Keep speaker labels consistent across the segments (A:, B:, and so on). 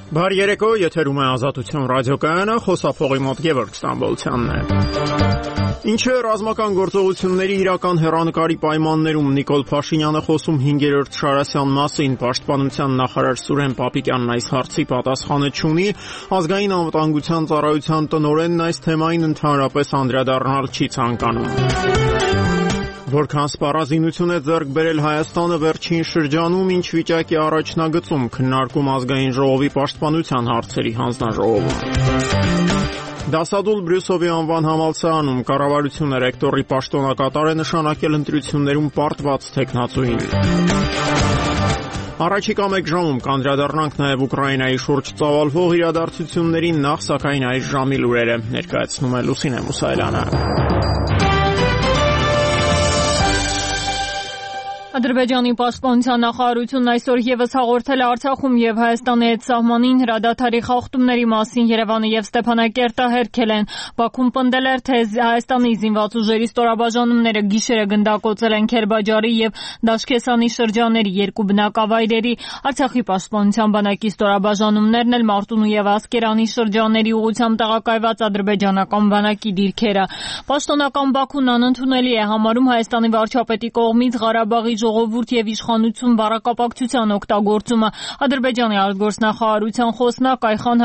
A: Բարի երեկո, եթերում է Ազատություն ռադիոկայանը, խոսափողի մոտ Գևորգ Ստամբոլցյանն է։ Ինչը ռազմական գործողությունների իրական հեռանկարի պայմաններում Նիկոլ Փաշինյանը խոսում 5-րդ Շարասյան մասին, Պաշտպանության նախարար Սուրեն Պապիկյանն այս հարցի պատասխանը չունի, ազգային անվտանգության ծառայության տնօրենն այս թեմային ընդհանրապես անդրադառնալ չի ցանկանում։ Որքան սպառազինություն է ձեռք բերել Հայաստանը վերջին շրջանում, ինչ վիճակի առաջնագծում, քննարկում ազգային ժողովի պաշտպանության հարցերի հանձնաժողովում։ Դասադուլ Բրյուսովի անվան համալսարանում կառավարությունը ռեկտորի պաշտոնակատար է նշանակել ընտրություններում պարտված թեկնածուին։ Առաջիկա մեկ ժամում կանդրադառնանք նաև Ուկրաինայի շուրջ ծավալվող իրադարձություններին, նախ սակայն այս ժամի լուրերը ներկայացնում է Լուսինե Մուսայելյանը։
B: Ադրբեջանի պաշտպանության նախարարությունն այսօր եւս հաղորդել է Արցախում եւ Հայաստանի հետ սահմանին հրադադարի խախտումների մասին Երևանը եւ Ստեփանակերտը հերքել են։ Բաքուն պնդել էր, թե Հայաստանի զինված ուժերի ստորաբաժանումները գիշերը գնդակոծել են Քերբաջարի եւ Դաշկեսանի շրջանների երկու բնակավայրերի։ Արցախի պաշտպանության բանակի ստորաբաժանումներն էլ Մարտունու եւ Ասկերանի շրջանների ուղղությամբ տեղակայված ադրբեջանական բանակի դիրքերը։ Պաշտոնական Բաքուն անընդունելի է համարում Հայաստանի վարչապետի կողմից Ղարաբաղի ժողովուրդ եւ իշխանություն բառակապակցության օգտագործումը։ Ադրբեջանի արտգործնախարարության խոսնակ Այխան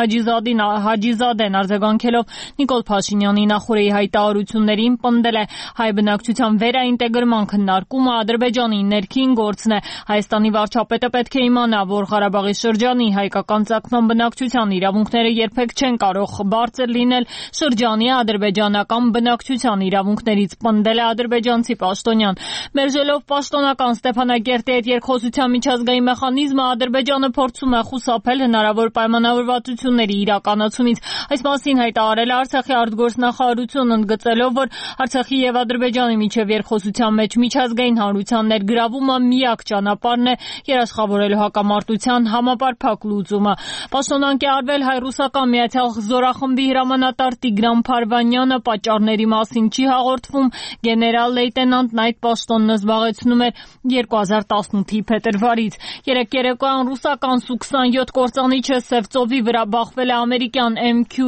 B: Հաջիզադեն արձագանքելով Նիկոլ Փաշինյանի նախորդի հայտարարություններին պնդել է հայ բնակչության վերաինտեգրման քննարկումը Ադրբեջանի ներքին գործն է։ Հայաստանի վարչապետը պետք է իմանա, որ Ղարաբաղի շրջանի հայկական ցակման բնակչության իրավունքները երբեք չեն կարող բարձր լինել շրջանի ադրբեջանական բնակչության իրավունքներից, պնդել է ադրբեջանցի պաշտոնյան։ Մերժելով պաշտոնական Ստեփանակերտի հետ երկխոսության միջազգային մեխանիզմը, Ադրբեջանը փորձում է խուսափել հնարավոր պայմանավորվածությունների իրականացումից։ Այս մասին հայտարարել է Արցախի արտգործնախարարությունը, ընդգծելով, որ Արցախի եւ Ադրբեջանի միջև երկխոսության մեջ միջազգային հանրության ներգրավումը միակ ճանապարհն է երաշխավորելու հակամարտության համապարփակ լուծումը։ Պաշտոնանկ է արվել հայ-ռուսական միացյալ զորախմբի հրամանատար Տիգրան Փարվանյանը, պատճառների մասին չի հաղորդվում։ Գեներալ-լեյտենանտն այդ պաշտոնն զբաղեցնում էր 2018-ի փետրվարից։ Երեկ երեկոյան ռուսական Սու-27 կործանիչը Սևծովի վրա բախվել է ամերիկյան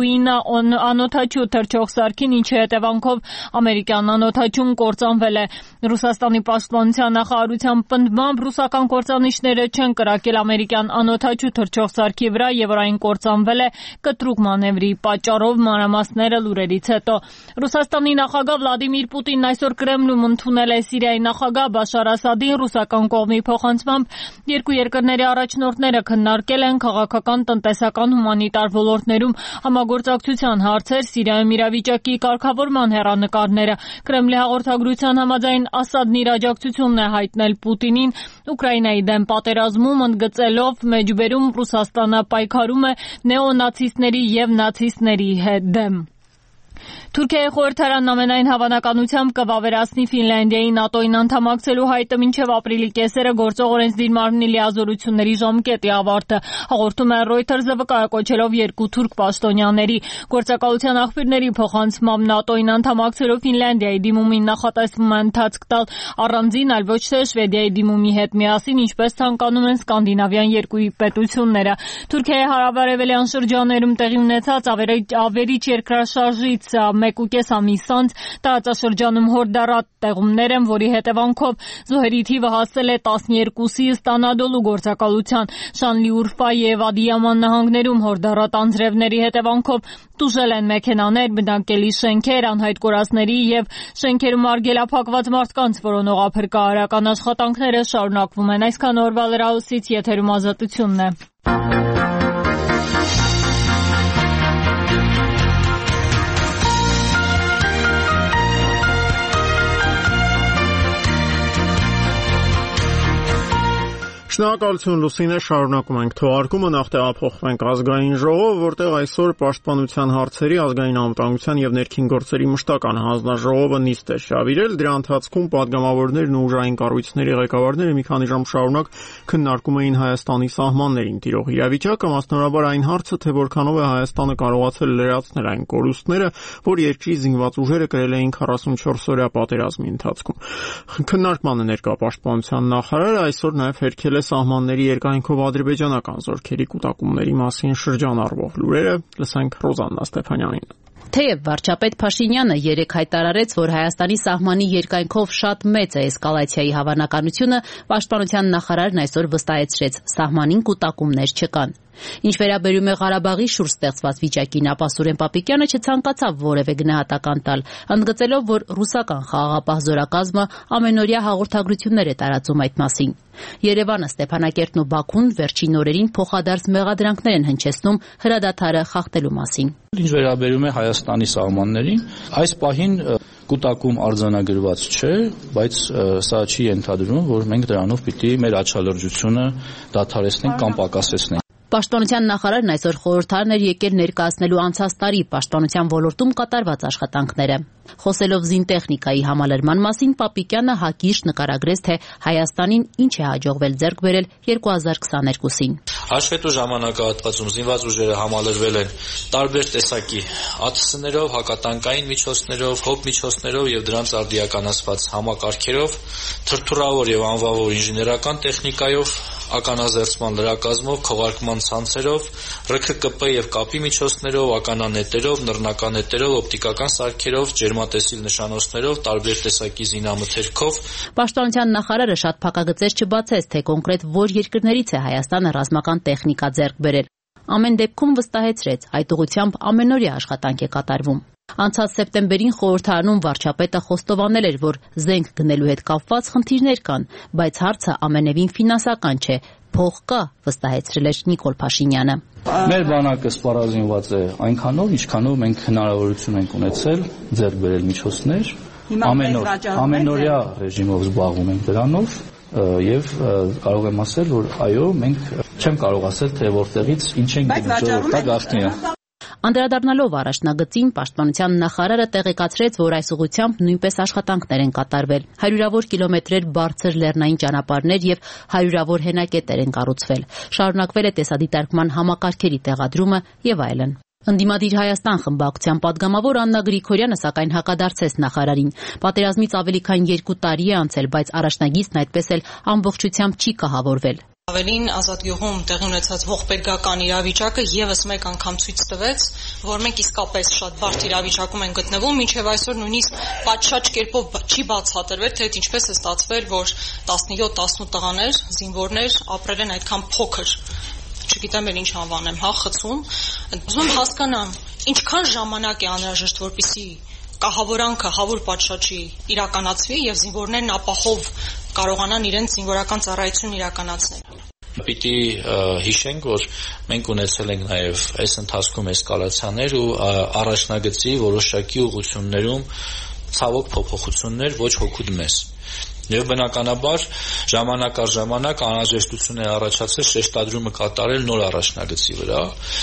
B: MQ-9 անօդաչու թռչող սարքին, ինչի հետևանքով ամերիկյան անօդաչուն կործանվել է։ Ռուսաստանի պաշտպանության նախարարության պնդմամբ ռուսական կործանիչները չեն կրակել ամերիկյան անօդաչու թռչող սարքի վրա եւ որ այն կործանվել է կտրուկ մանևրի պատճառով, մանրամասները լուրերից հետո։ Ռուսաստանի նախագահ Վլադիմիր Պուտինն այսօր Կրեմլում ընդունել է Սիրիայի նախագահ Բաշար Ասադին, ռուսական կողմի փոխանցմամբ երկու երկրների առաջնորդները քննարկել են քաղաքական, տնտեսական, հումանիտար ոլորտներում համագործակցության հարցեր, Սիրիայում իրավիճակի կարգավորման հեռանկարները։ Կրեմլի հաղորդագրության համաձայն Ասադն իր աջակցությունն է հայտնել Պուտինին Ուկրաինայի դեմ պատերազմում, ընդգծելով մեջբերում Ռուսաստանը պայքարում է նեոնացիստների եւ նացիստների դեմ։ Թուրքիայի խորհրդարանն ամենայն հավանականությամբ կվավերացնի Ֆինլանդիայի ՆԱՏՕ-ին անդամակցելու հայտը մինչև ապրիլի կեսերը գործող օրենսդիր մարմնի լիազորությունների ժամկետի ավարտը, հաղորդում է Reuters-ը վկայակոչելով երկու թուրք պաշտոնյաների։ Գործակալության աղբյուրների փոխանցմամբ ՆԱՏՕ-ին անդամակցելով Ֆինլանդիայի դիմումին նախատեսվում է ընթացք տալ առանձին, այլ ոչ թե Շվեդիայի դիմումի հետ միասին, ինչպես ցանկանում են սկանդինավյան երկու պետությունները։ Թուրքիայի հարավարևելյան շրջաներում տեղի ունեցած ավերիչ երկրաշարժից 1.5 ամիս անց տարածաշրջանում հորդառատ տեղումներ են, որի հետևանքով զոհերի թիվը հասել է 12-ի, ստանադոլու գործակալության Շանլի-Ուրֆա եւ Ադիաման նահանգներում հորդառատ անձրևների հետևանքով տուժել են մեքենաներ, բնակելի շենքեր, անհայտ կորածների եւ շենքերում արգելափակված մարդկանց որոնողափրկարարական աշխատանքները շարունակվում են։ Այսքան օրվա լրահոսից եթերում Ազատությունն է։
A: Շնորհակալություն Լուսինե, շարունակում ենք թողարկումը, նախ տեղափոխվենք ազգային ժողով, որտեղ այսօր պաշտպանության հարցերի, ազգային անվտանգության եւ ներքին գործերի մշտական հանձնաժողովը նիստ է շավիրել։ Դրա ընթացքում պատգամավորներն ու ուժային կառույցների ղեկավարները մի քանի ժամ շարունակ քննարկում էին Հայաստանի սահմաններին տիրող իրավիճակը, մասնավորաբար այն հարցը, թե որքանով է Հայաստանը կարողացել լրացնել այն կորուստները, որ երկրի զինված ուժերը կրել էին 44-օրյա պատերազմի ընթացքում։ Քննարկմանը ներկա պաշտպանության նախարարը այսօր նաեւ հերքել է սահմանների երկայնքով ադրբեջանական զորքերի կուտակումների մասին շրջան առվող լուրերը, լսենք Ռոզաննա Ստեփանյանին։
C: Թեև վարչապետ Փաշինյանը երեկ հայտարարեց, որ Հայաստանի սահմանի երկայնքով շատ մեծ է էսկալացիայի հավանականությունը, պաշտպանության նախարարն այսօր վստահեցրեց, սահմանին կուտակումներ չկան։ Ինչ վերաբերում է Ղարաբաղի շուրջ ստեղծված վիճակին, ապա Սուրեն Պապիկյանը չցանկացավ որևէ գնահատական տալ, ընդգծելով, որ ռուսական խաղաղապահ զորակազմը ամենօրյա հաղորդագրություններ է տարածում այդ մասին։ Երևանը, Ստեփանակերտն ու Բաքուն վերջին օրերին փոխադարձ մեղադրանքներ են հնչեցնում հրադադարը խախտելու մասին։
D: Ինչ վերաբերում է Հայաստանի սահմաններին, այս պահին կուտակում արձանագրված չէ, բայց սա չի ենթադրում, որ մենք դրանով պիտի մեր աչալրջությունը դադարեցնենք կամ պակասեցնենք։
C: Պաշտպանության նախարարն այսօր խորհրդարան էր եկել ներկայացնելու անցած տարի պաշտպանության ոլորտում կատարված աշխատանքները։ Խոսելով զինտեխնիկայի համալրման մասին, Պապիկյանը հակիրճ նկարագրեց, թե Հայաստանին ինչ է հաջողվել ձեռք բերել 2022-ին։
D: Հաշվետու ժամանակահատվածում զինված ուժերը համալրվել են տարբեր տեսակի ԱԹՍ-ներով, հակատանկային միջոցներով, հոբ միջոցներով եւ դրանց արդիականացված համակարգերով, թրթուրավոր եւ անվավոր ինժեներական տեխնիկայով, ականազերծման լրակազմով, քողարկման ցանցերով, ՌՔԿՊ եւ կապի միջոցներով, ականանետերով, նռնականետերով, օպտիկական սարքերով, ջերմատեսիլ նշանոցներով, տարբեր տեսակի զինամթերքով։
C: Պաշտպանության նախարարը շատ փակագծեր չբացեց, թե կոնկրետ որ երկրներից է Հայաստանը ռազմական տեխնիկա ձեռք բերել։ Ամեն դեպքում վստահեցրեց, այդ ուղղությամբ ամենօրյա աշխատանք է կատարվում։ Անցած սեպտեմբերին խորհրդարանում վարչապետը խոստովանել էր, որ զենք գնելու հետ կապված խնդիրներ կան, բայց հարցը ամենևին ֆինանսական չէ, փող կա, վստահեցրել էր Նիկոլ Փաշինյանը։
D: Մեր բանակը սպառազինված է այնքանով, ինչքանով մենք հնարավորություն ենք ունեցել ձեռք բերել միջոցներ, ամենօրյա ռեժիմով զբաղվում ենք դրանով եւ կարող եմ ասել, որ այո, մենք չեմ կարող ասել, թե որտեղից ինչ ենք գնում, ժողովուրդը գաղտնի է։
C: Անդրադառնալով առաջնագծին, պաշտպանության նախարարը տեղեկացրեց, որ այս ուղղությամբ նույնպես աշխատանքներ են կատարվել։ Հարյուրավոր կիլոմետրեր բարձր լեռնային ճանապարհներ եւ հարյուրավոր հենակետեր են կառուցվել։ Շարունակվել է տեսադիտարկման համակարգերի տեղադրումը եւ այլն։ Ընդդիմադիր Հայաստան խմբակցության падգամավոր Աննա Գրիգորյանը սակայն հակադարձեց նախարարին։ Պատերազմից ավելի քան 2 տարի է անցել, բայց առաջնագիծն այդպես էլ ամբողջությամբ չի կահավորվել։
E: Ավելին Ազատ գյուղում տեղի ունեցած ողբերգական իրավիճակը եւս մեկ անգամ ցույց տվեց, որ մենք իսկապես շատ բարդ իրավիճակում ենք գտնվում, մինչեւ այսօր նույնիսկ պատշաճ կերպով չի բացատրվել, թե ինչպես է ստացվել, որ 17-18 տղաներ, զինվորներ ապրել են այդքան փոքր, չգիտեմ էլ ինչ անվանեմ, խցում, ուզում եմ հասկանամ, ինչքան ժամանակ է անհրաժեշտ, որպեսզի կահավորանքը հավուր պատշաճի իրականացվի եւ զինվորներն ապահով կարողանան իրենց զինվորական ծառայությունն իրականացնել։
D: Պիտի հիշենք, որ մենք ունեցել ենք նաև այս ընթացքում էսկալացիաներ ու առաջնագծի որոշակի ուղղություններում ցավոք փոփոխություններ ոչ հոգուտ մեզ։ Եվ բնականաբար ժամանակ առ ժամանակ անհրաժեշտություն է առաջացել շեշտադրումը կատարել նոր առաջնագծի վրա,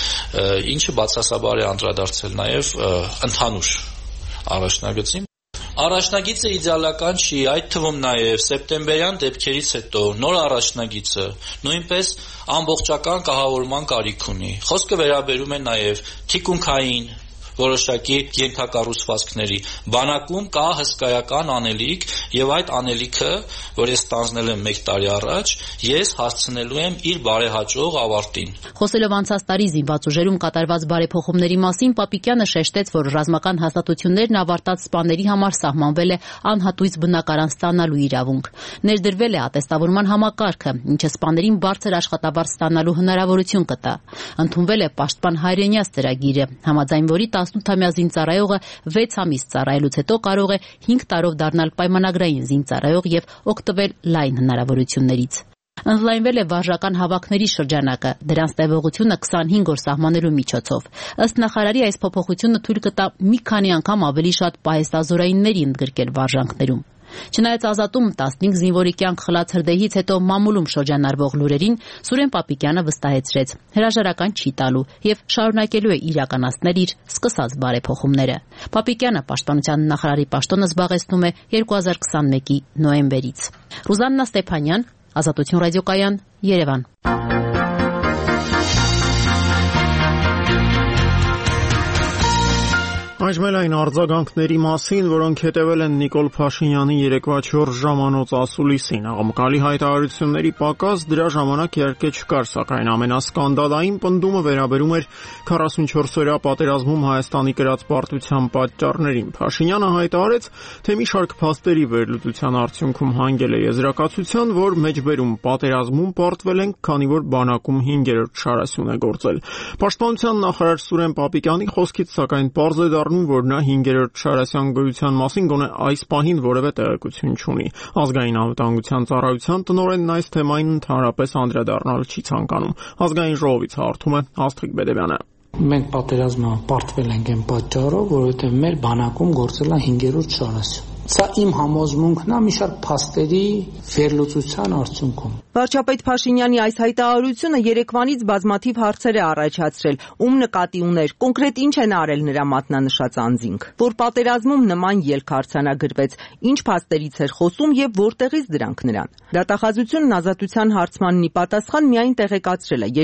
D: ինչը բացասաբար է անդրադարձել նաև ընդհանուր առաջնագծին։ Առաջնագիծը իդեալական չի, այդ թվում նաև սեպտեմբերյան դեպքերից հետո նոր առաջնագիծը նույնպես ամբողջական կահավորման կարիք ունի։ Խոսքը վերաբերում է նաև թիկունքային որոշակի ենթակառուցվածքների։ Բանակում կա հսկայական անելիք եւ այդ անելիքը, որ ես ստանձնել եմ 1 տարի առաջ, ես հասցնելու եմ իր բարեհաճող ավարտին։
C: Խոսելով անցած տարի զինված ուժերում կատարված բարեփոխումների մասին, Պապիկյանը շեշտեց, որ ռազմական հաստատություններն ավարտած սպաների համար սահմանվել է անհատույց բնակարան ստանալու իրավունք։ Ներդրվել է ատեստավորման համակարգը, ինչը սպաներին բարձր աշխատավարձ ստանալու հնարավորություն կտա։ Ընդունվել է պաշտպան հայրենյաց ծրագիրը, համաձայն որի 18-ամյա զինծառայողը 6 ամիս ծառայելուց հետո կարող է 5 տարով դառնալ պայմանագրային զինծառայող եւ օգտվել լայն հնարավորություններից։ Ընդլայնվել է վարժական հավաքների շրջանակը, դրանց տևողությունը 25 օր սահմանելու միջոցով։ Ըստ նախարարի, այս փոփոխությունը թույլ կտա մի քանի անգամ ավելի շատ պահեստազորայինների ընդգրկել վարժանքներում։ Չնայած ազատում 15 զինվորի կյանք խլած հրդեհից հետո մամուլում շրջանառվող լուրերին, Սուրեն Պապիկյանը վստահեցրեց, հրաժարական չի տալու եւ շարունակելու է իրականացնել իր սկսած բարեփոխումները։ Պապիկյանը պաշտպանության նախարարի պաշտոնը զբաղեցնում է 2021-ի նոյեմբերից։ Ռոզաննա Ստեփանյան, Ազատություն ռադիոկայան, Երևան։
A: Այժմ այն արձագանքների մասին, որոնք հետևել են Նիկոլ Փաշինյանի երեկվա 4 ժամանոց ասուլիսին, աղմկալի հայտարարությունների պակաս դրա ժամանակ իհարկե չկար, սակայն ամենասկանդալային պնդումը վերաբերում էր 44-օրյա պատերազմում Հայաստանի կրած պարտության պատճառներին։ Փաշինյանը հայտարարեց, թե մի շարք փաստերի վերլուծության արդյունքում հանգել է եզրակացության, որ մեջբերում պատերազմում պարտվել ենք, քանի որ բանակում 5-րդ շարասյուն է գործել։ Պաշտպանության նախարար Սուրեն Պապիկյանի խոսքից սակայն պարզ է դառնում, որ նա 5-րդ շարասյան գոյության մասին գոնե այս պահին որևէ տեղեկություն չունի։ Ազգային անվտանգության ծառայության տնօրենն այս թեմային ընդհանրապես անդրադառնալ չի ցանկանում։ Ազգային ժողովից հարթում է Աստղիկ Բեդևյանը։
F: Մենք պատերազմը պարտվել ենք այն պատճառով, որովհետև մեր բանակում գործել է 5-րդ շարասյուն։ Սա իմ համոզմունքն է մի շարք փաստերի վերլուծության արդյունքում։
G: Վարչապետ Փաշինյանի այս հայտարարությունը երեկվանից բազմաթիվ հարցեր է առաջացրել, ում նկատի ուներ, կոնկրետ ինչ են արել նրա մատնանշած անձինք, որ պատերազմում նման ելք արձանագրվեց, ինչ փաստերից էր խոսում եւ որտեղից դրանք նրան։ Դատախազությունն ազատության հարցմանն ի պատասխան միայն տեղեկացրել է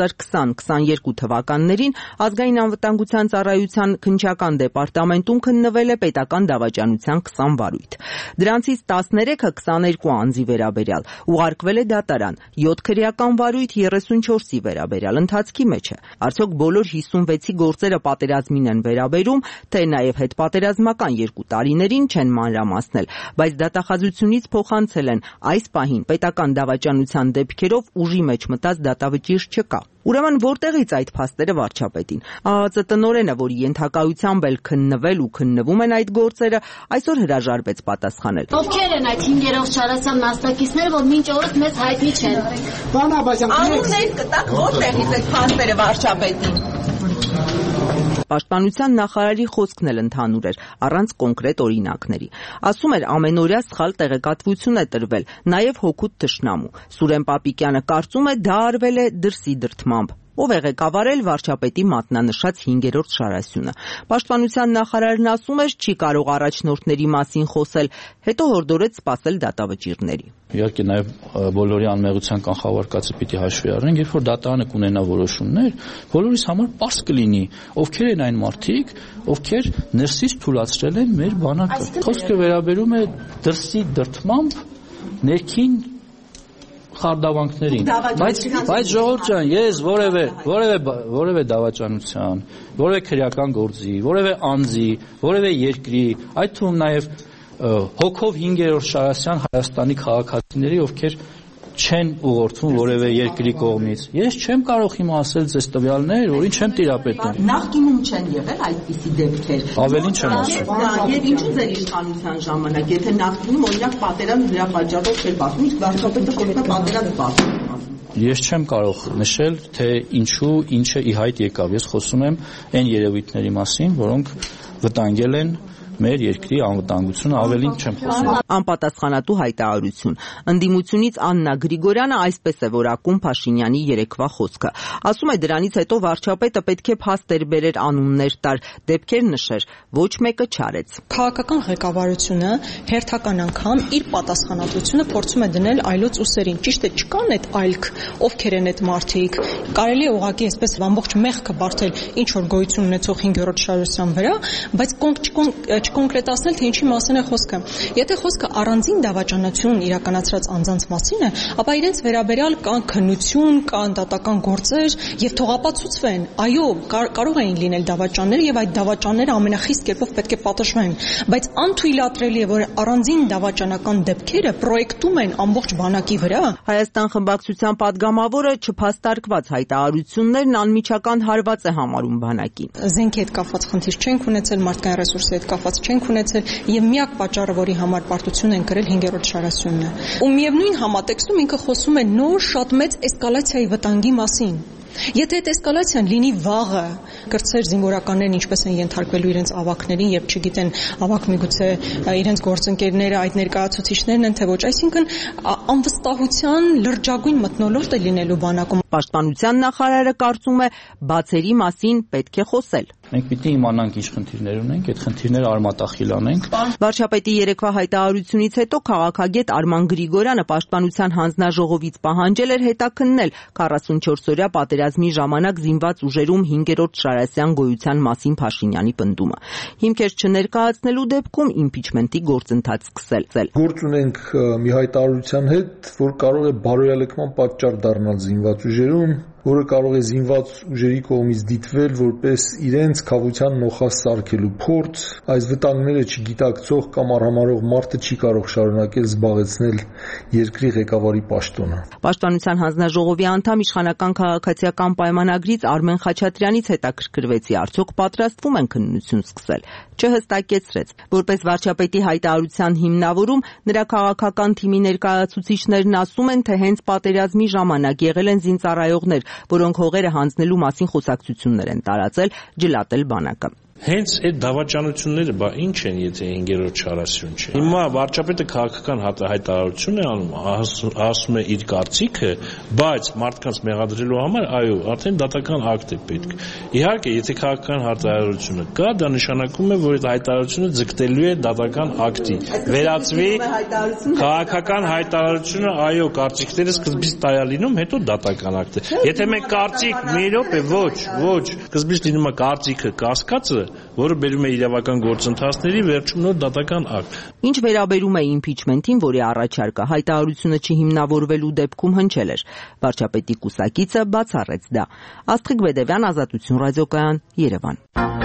G: 2020-22 թվականներին ազգային անվտանգության ծառայության քննչական դեպարտամենտում քննվել է պետական դավաճանության 20 վարույթ։ Դրանցից 13-ը 22 անձի վերաբերյալ, ուղարկվել է դատարան, 7 քրեական վարույթ 34-ի վերաբերյալ ընթացքի մեջ է։ Արդյոք բոլոր 56-ի գործերը պատերազմին են վերաբերում, թե նաև հետպատերազմական 2 տարիներին չեն մանրամասնել, բայց դատախազությունից փոխանցել են այս պահին պետական դավաճանության դեպքերով ուժի մեջ մտած դատավճիռ չկա։ Ուրեմն որտեղից այդ փաստերը վարչապետին։ ԱԱԾ տնօրենը, որի ենթակայությամբ էլ քննվել ու քննվում են այդ գործերը, այսօր հրաժարվեց պատասխանել։
H: Ովքեր են այդ 5-րդ շարասյան մասնակիցները, որ մինչ օրս մեզ հայտնի չեն։ Անուններ կտակ որտեղից այդ փաստերը վարչապետին։
G: Պաշտպանության նախարարի խոսքն էլ ընդհանուր էր, առանց կոնկրետ օրինակների։ Ասում էր, ամենօրյա սխալ տեղեկատվություն է տրվել, նաև հօգուտ թշնամու։ Սուրեն Պապիկյանը կարծում է, դա արվել է դրսի դրդմամբ։ Ով է ղեկավարել վարչապետի մատնանշած 5-րդ շարասյունը։ Պաշտպանության նախարարն ասում էր, չի կարող առաջնորդների մասին խոսել, հետո հորդորեց սպասել դատավճիռների։
D: Իհարկե նաև բոլորի անմեղության կանխավարկածը պիտի հաշվի առնենք, երբ որ դատարանը կունենա որոշումներ, բոլորիս համար պարզ կլինի, ովքեր են այն մարդիկ, ովքեր ներսից թույլատրել են մեր բանակը։ Խոսքը վերաբերում է դրսի դրդմամբ ներքին խարդավանքներին, բայց ժողովուրդ ջան, ես որևէ դավաճանության, որևէ քրեական գործի, որևէ անձի, որևէ երկրի, այդ թվում նաև հոգով 5-րդ շարասյան Հայաստանի քաղաքացիների, ովքեր չեն ուղղորդվում որևէ երկրի կողմից։ Ես չեմ կարող հիմա ասել ձեզ տվյալներ, որին չեմ տիրապետում։
G: Նախկինում չեն եղել այդպիսի դեպքեր։
D: Ավելին չեմ ասում։
G: Եվ ինչու ձեր իշխանության ժամանակ, եթե նախկինում օրինակ պատերազմ դրա պատճառով չէր պատմում, իսկ վարչապետը խոսքը պատերազմ պատմում։
D: Ես չեմ կարող նշել, թե ինչու ինչը ի հայտ եկավ։ Ես խոսում եմ այն երևույթների մասին, որոնք վտանգել են մեր երկրի անվտանգությունը, ավելին չեմ խոսում։
G: Անպատասխանատու հայտարարություն։ Ընդդիմությունից Աննա Գրիգորյանը այսպես է որակում Փաշինյանի երեկվա խոսքը։ Ասում է, դրանից հետո վարչապետը պետք է փաստեր բերեր, անուններ տար, դեպքեր նշեր, ոչ մեկը չարեց։
E: Քաղաքական ղեկավարությունը հերթական անգամ իր պատասխանատվությունը փորձում է դնել այլոց ուսերին։ Ճիշտ է, չկան այդ այլք, ովքեր են այդ մարդիկ։ Կարելի է ուղղակի այսպես ամբողջ մեղքը բարթել ինչ որ գոյություն ունեցող 5-րդ շարասյան վրա, բայց չկոնկրետացնել, թե ինչի մասին է խոսքը։ Եթե խոսքը առանձին դավաճանություն իրականացրած անձանց մասին է, ապա իրենց վերաբերյալ կան քննություն, կան դատական գործեր եւ թողապացուցվեն։ Այո, կարող էին լինել դավաճաններ եւ այդ դավաճանները ամենախիստ կերպով պետք է պատժվեն, բայց անթույլատրելի է, որ առանձին դավաճանական դեպքերը պրոյեկտում են ամբողջ բանակի վրա։
G: Հայաստան խմբակցության падգամավորը չփաստարկված հայտարարություններն անմիջական հարված է համարում բանակին։
E: Զենքի հետ կապված խնդիր չենք ունեցել, մարդկային ռեսուրսի հետ կապված չենք ունեցել եւ միակ պատճառը, որի համար պարտություն են կրել 5-րդ շարասյունն է։ Ու միևնույն համատեքստում ինքը խոսում է նոր շատ մեծ էսկալացիայի վտանգի մասին։ Եթե այդ էսկալացիան լինի վաղը, կրտսեր զինվորականներն ինչպես են ենթարկվելու իրենց ավակներին եւ չգիտեն ավակ միգուցե իրենց գործընկերները այդ ներկայացուցիչներն են թե ոչ, այսինքն անվստահության լրջագույն մթնոլորտ է լինելու բանակում։
G: Պաշտպանության նախարարը կարծում է, բացերի մասին պետք է խոսել։
D: Մենք պիտի իմանանք ինչ խնդիրներ ունենք, այդ խնդիրները արմատախիլ անենք։
G: Վարչապետի երեկվա հայտարարությունից հետո քաղաքագետ Արման Գրիգորյանը պաշտպանության հանձնաժողովից պահանջել էր հետաքննել 44-օրյա պատերազմի ժամանակ զինված ուժերում 5-րդ Մարտիրոսյան գոյության մասին Փաշինյանի պնդումը։ Հիմքեր չներկայացնելու դեպքում իմպիչմենտի գործընթաց սկսել։
I: Գործ ունենք մի հայտարարության հետ, որ կարող է բարոյալքման պատճառ դառնալ զինված ուժերում, որը կարող է զինված ուժերի կողմից դիտվել որպես իրենց քավության նոխասարքելու փորձ, այս վտանգները չգիտակցող կամ արհամարհող մարդը չի կարող շարունակել զբաղեցնել երկրի ղեկավարի պաշտոնը։
G: Պաշտպանության հանձնաժողովի անդամ իշխանական քաղաքացիական պայմանագրից Արմեն Խաչատրյանից հետաքրքրվեցի, արդյոք պատրաստվում են քննություն սկսել։ Չհստակեցրեց, որպես վարչապետի հայտարարության հիմնավորում նրա քաղաքական թիմի ներկայացուցիչներն ասում են, թե հենց պատերազմի ժամանակ եղել են զինծառայողներ, որոնք հողերը հանձնելու մասին խոսակցություններ են տարածել, ջլատել բանակը։
J: Հենց այդ դավաճանությունները ինչ են, եթե 5-րդ չարասյուն չէ։ Հիմա վարչապետը քաղաքական հայտարարություն է անում, ասում է իր կարծիքը, բայց մարդկանց մեղադրելու համար այո, արդեն դատական ակտ է պետք։ Իհարկե, եթե քաղաքական հայտարարությունը կա, դա նշանակում է, որ այդ հայտարարությունը ձգտելու է դատական ակտի։ Վերածվի քաղաքական հայտարարությունը, այո, կարծիքները սկզբից տայա լինում, հետո դատական ակտ է։ Եթե մենք կարծիք, մի րոպե, ոչ, սկզբից լինում է կարծիքը, կասկածը, որը բերում է իրավական գործընթացների, վերջում նոր դատական ակտ։
G: Ինչ վերաբերում է իմպիչմենտին, որի առաջարկը հայտարարությունը չհիմնավորվելու դեպքում հնչել էր, վարչապետի կուսակիցը բացառեց դա։ Աստղիկ Բեդևյան, Ազատություն ռադիոկայան, Երևան։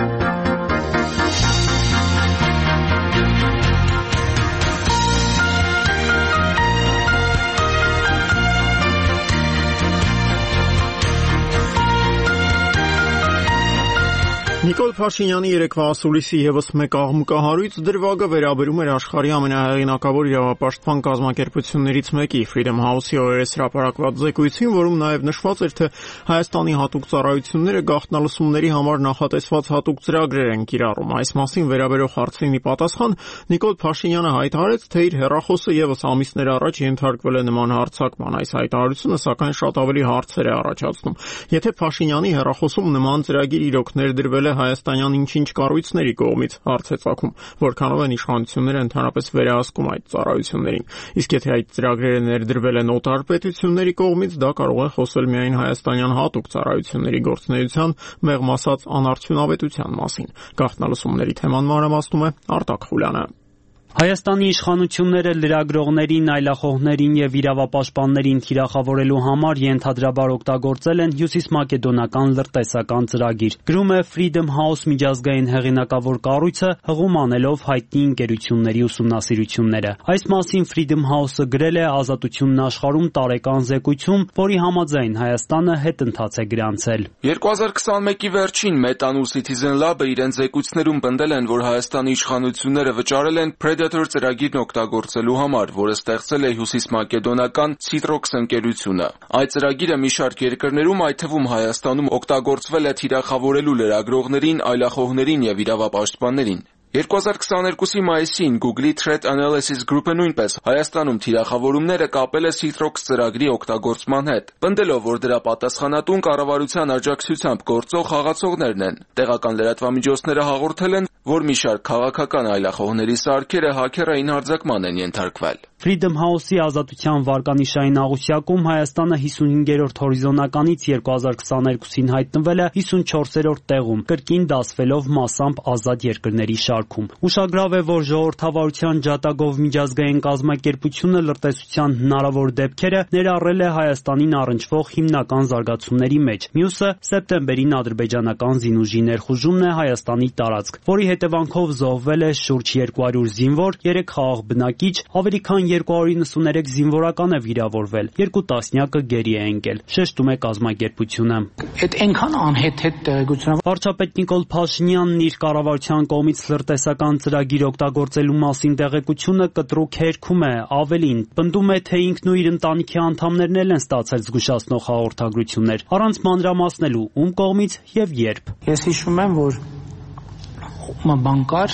A: Նիկոլ Փաշինյանի երեկվա ասուլիսի ևս մեկ աղմուկահարույց դրվագը վերաբերում էր աշխարհի ամենահեղինակավոր իրավապաշտպան կազմակերպություններից մեկի Freedom House-ի օրերս հրապարակված զեկույցին, որում նաև նշված էր, թե Հայաստանի հատուկ ծառայությունները գաղտնալսումների համար նախատեսված հատուկ ծրագրեր են կիրառում։ Այս մասին վերաբերող հարցին ի պատասխան Նիկոլ Փաշինյանը հայտարարեց, թե իր հեռախոսը ևս ամիսներ առաջ ենթարկվել է նման հարձակման։ Այս հայտարարությունը սակայն շատ ավելի հարցեր է առաջացնում։ Եթե Փաշինյանի հեռախոսում նման ծրագիր իրոք ներդրվել է հայաստանյան ինչ-ինչ կառույցների կողմից, հարց է ծագում, որքանով են իշխանությունները ընդհանրապես վերահսկում այդ ծառայություններին։ Իսկ եթե այդ ծրագրերը ներդրվել են օտար պետությունների կողմից, դա կարող է խոսել միայն հայաստանյան հատուկ ծառայությունների գործունեության, մեղմ ասած անարդյունավետության մասին։ Գաղտնալսումների թեման մանրամասնում է Արտակ Խուլյանը։
K: Հայաստանի իշխանությունները լրագրողներին, այլախոհներին եւ իրավապաշտպաններին թիրախավորելու համար ենթադրաբար օգտագործել են հյուսիսմակեդոնական լրտեսական ծրագիր։ Գրում է Freedom House միջազգային հեղինակավոր կառույցը, հղում անելով հայտնի ընկերությունների ուսումնասիրությունները։ Այս մասին Freedom House-ը գրել է Ազատությունն աշխարհում տարեկան զեկույցում, որի համաձայն Հայաստանը հետընթաց է գրանցել։
L: 2021-ի վերջին Metan ու Citizen Lab-ը իրենց զեկույցներում պնդել են, որ Հայաստանի իշխանությունները վճարել են Predator ծրագիրն օգտագործելու համար, որը ստեղծել է հյուսիսմակեդոնական Citrox ընկերությունը։ Այդ ծրագիրը մի շարք երկրներում, այդ թվում Հայաստանում, օգտագործվել է թիրախավորելու լրագրողներին, այլախոհներին եւ իրավապաշտպաններին։ 2022-ի մայիսին Google-ի Threat Analysis Group-ը նույնպես Հայաստանում թիրախավորումները կապել է Citrox ծրագրի օգտագործման հետ, պնդելով, որ դրա պատասխանատուն կառավարության աջակցությամբ գործող խաղացողներն են։ Տեղական լրատվամիջոցները հաղորդել են, որ մի շարք քաղաքական այլախոհների սարքերը հաքերային հարձակման են ենթարկվել։
K: Freedom House-ի ազատության վարկանիշային աղյուսակում Հայաստանը 55-րդ հորիզոնականից 2022-ին հայտնվել է 54-րդ տեղում, կրկին դասվելով մասամբ ազատ երկրների շարքում։ Ուշագրավ է, որ ժողովրդավարության ջատագով միջազգային կազմակերպությունը լրտեսության հնարավոր դեպքերը ներառել է Հայաստանին առնչվող հիմնական զարգացումների մեջ։ Մյուսը սեպտեմբերին ադրբեջանական զինուժի ներխուժումն է Հայաստանի տարածք, որի հետևանքով զոհվել է շուրջ 200 զինվոր, 3 խաղաղ բնակիչ, ավելի քան 293 զինվորական է վիրավորվել, 2 տասնյակը գերի է ընկել, շեշտում է կազմակերպությունը։
F: Այդ այնքան անհեթեթ տեղեկություն։
K: Վարչապետ Նիկոլ Փաշինյանն իր կառավարության կողմից լրտեսական ծրագիր օգտագործելու մասին տեղեկությունը կտրուկ հերքում է, ավելին, պնդում է, թե ինքն ու իր ընտանիքի անդամներն են ստացել զգուշացնող հաղորդագրություններ, առանց մանրամասնելու ում կողմից եւ երբ։
F: Ես հիշում եմ, որ բան կար,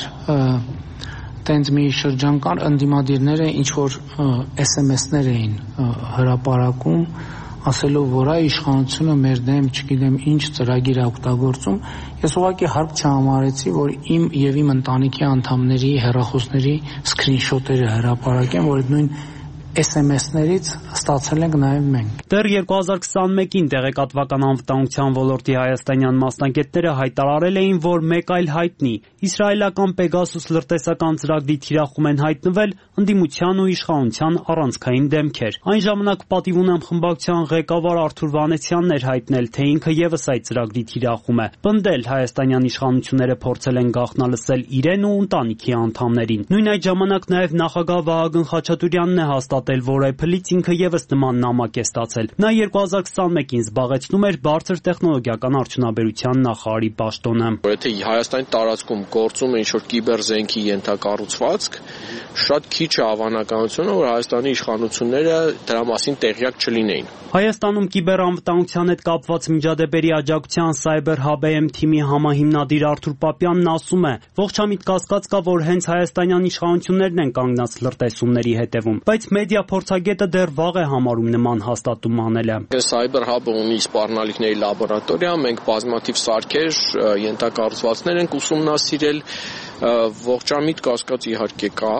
F: տենց մի շրջան կար, ընդդիմադիրները ինչ-որ SMS-ներ էին հրապարակում, ասելով, որ այ իշխանությունը մեր դեմ, չգիտեմ ինչ ծրագիր է օգտագործում, ես ուղղակի հարկ չհամարեցի, որ իմ եւ իմ ընտանիքի անդամների հեռախոսների սկրինշոթերը հրապարակեմ, որ այդ նույն SMS-ներից ստացել ենք նաև մենք։
K: Դեռ 2021-ին տեղեկատվական անվտանգության ոլորտի հայաստանյան մասնագետները հայտարարել էին, որ մեկ այլ հայտնի իսրայելական Pegasus լրտեսական ծրագրի թիրախում են հայտնվել ընդդիմության ու իշխանության առանցքային դեմքեր։ Այն ժամանակ պատիվ ունեմ խմբակցության ղեկավար Արթուր Վանեցյանն էր հայտնել, թե ինքը եւս այդ ծրագրի թիրախում է։ Պնդել հայաստանյան իշխանությունները փորձել են գաղտնալսել իրեն ու ընտանիքի անդամներին։ Նույն այդ ժամանակ նաև նախագահ Վահագն Խաչատուրյանն է հաստատել, որ Apple-ից ինքը եւս նման նամակ է ստացել։ Նա 2021-ին զբաղեցնում էր բարձր տեխնոլոգիական արդյունաբերության նախարարի պաշտոնը։
M: Եթե Հայաստանի տարածքում գործում է ինչ-որ կիբերզենքի ենթակառուցվածք, շատ քիչ է հավանականությունը, որ Հայաստանի իշխանությունները դրա մասին տեղյակ չլինեին։
K: Հայաստանում կիբերանվտանգության հետ կապված միջադեպերի աջակցության Cyber Hub AM թիմի համահիմնադիր Արթուր Պապյանն ասում է, ողջամիտ կասկած կա, որ հենց հայաստանյան իշխանություններն են կանգնած լրտեսումների հետևում, բայց մեդիա փորձագետը դեռ վաղ է համարում նման հաստատում անելը։
M: Cyber Hub-ը ունի սպառնալիքների լաբորատորիա, մենք բազմաթիվ սարքեր, ենթակառուցվածքներ ենք ուսումնասիրել, ողջամիտ կասկած իհարկե կա,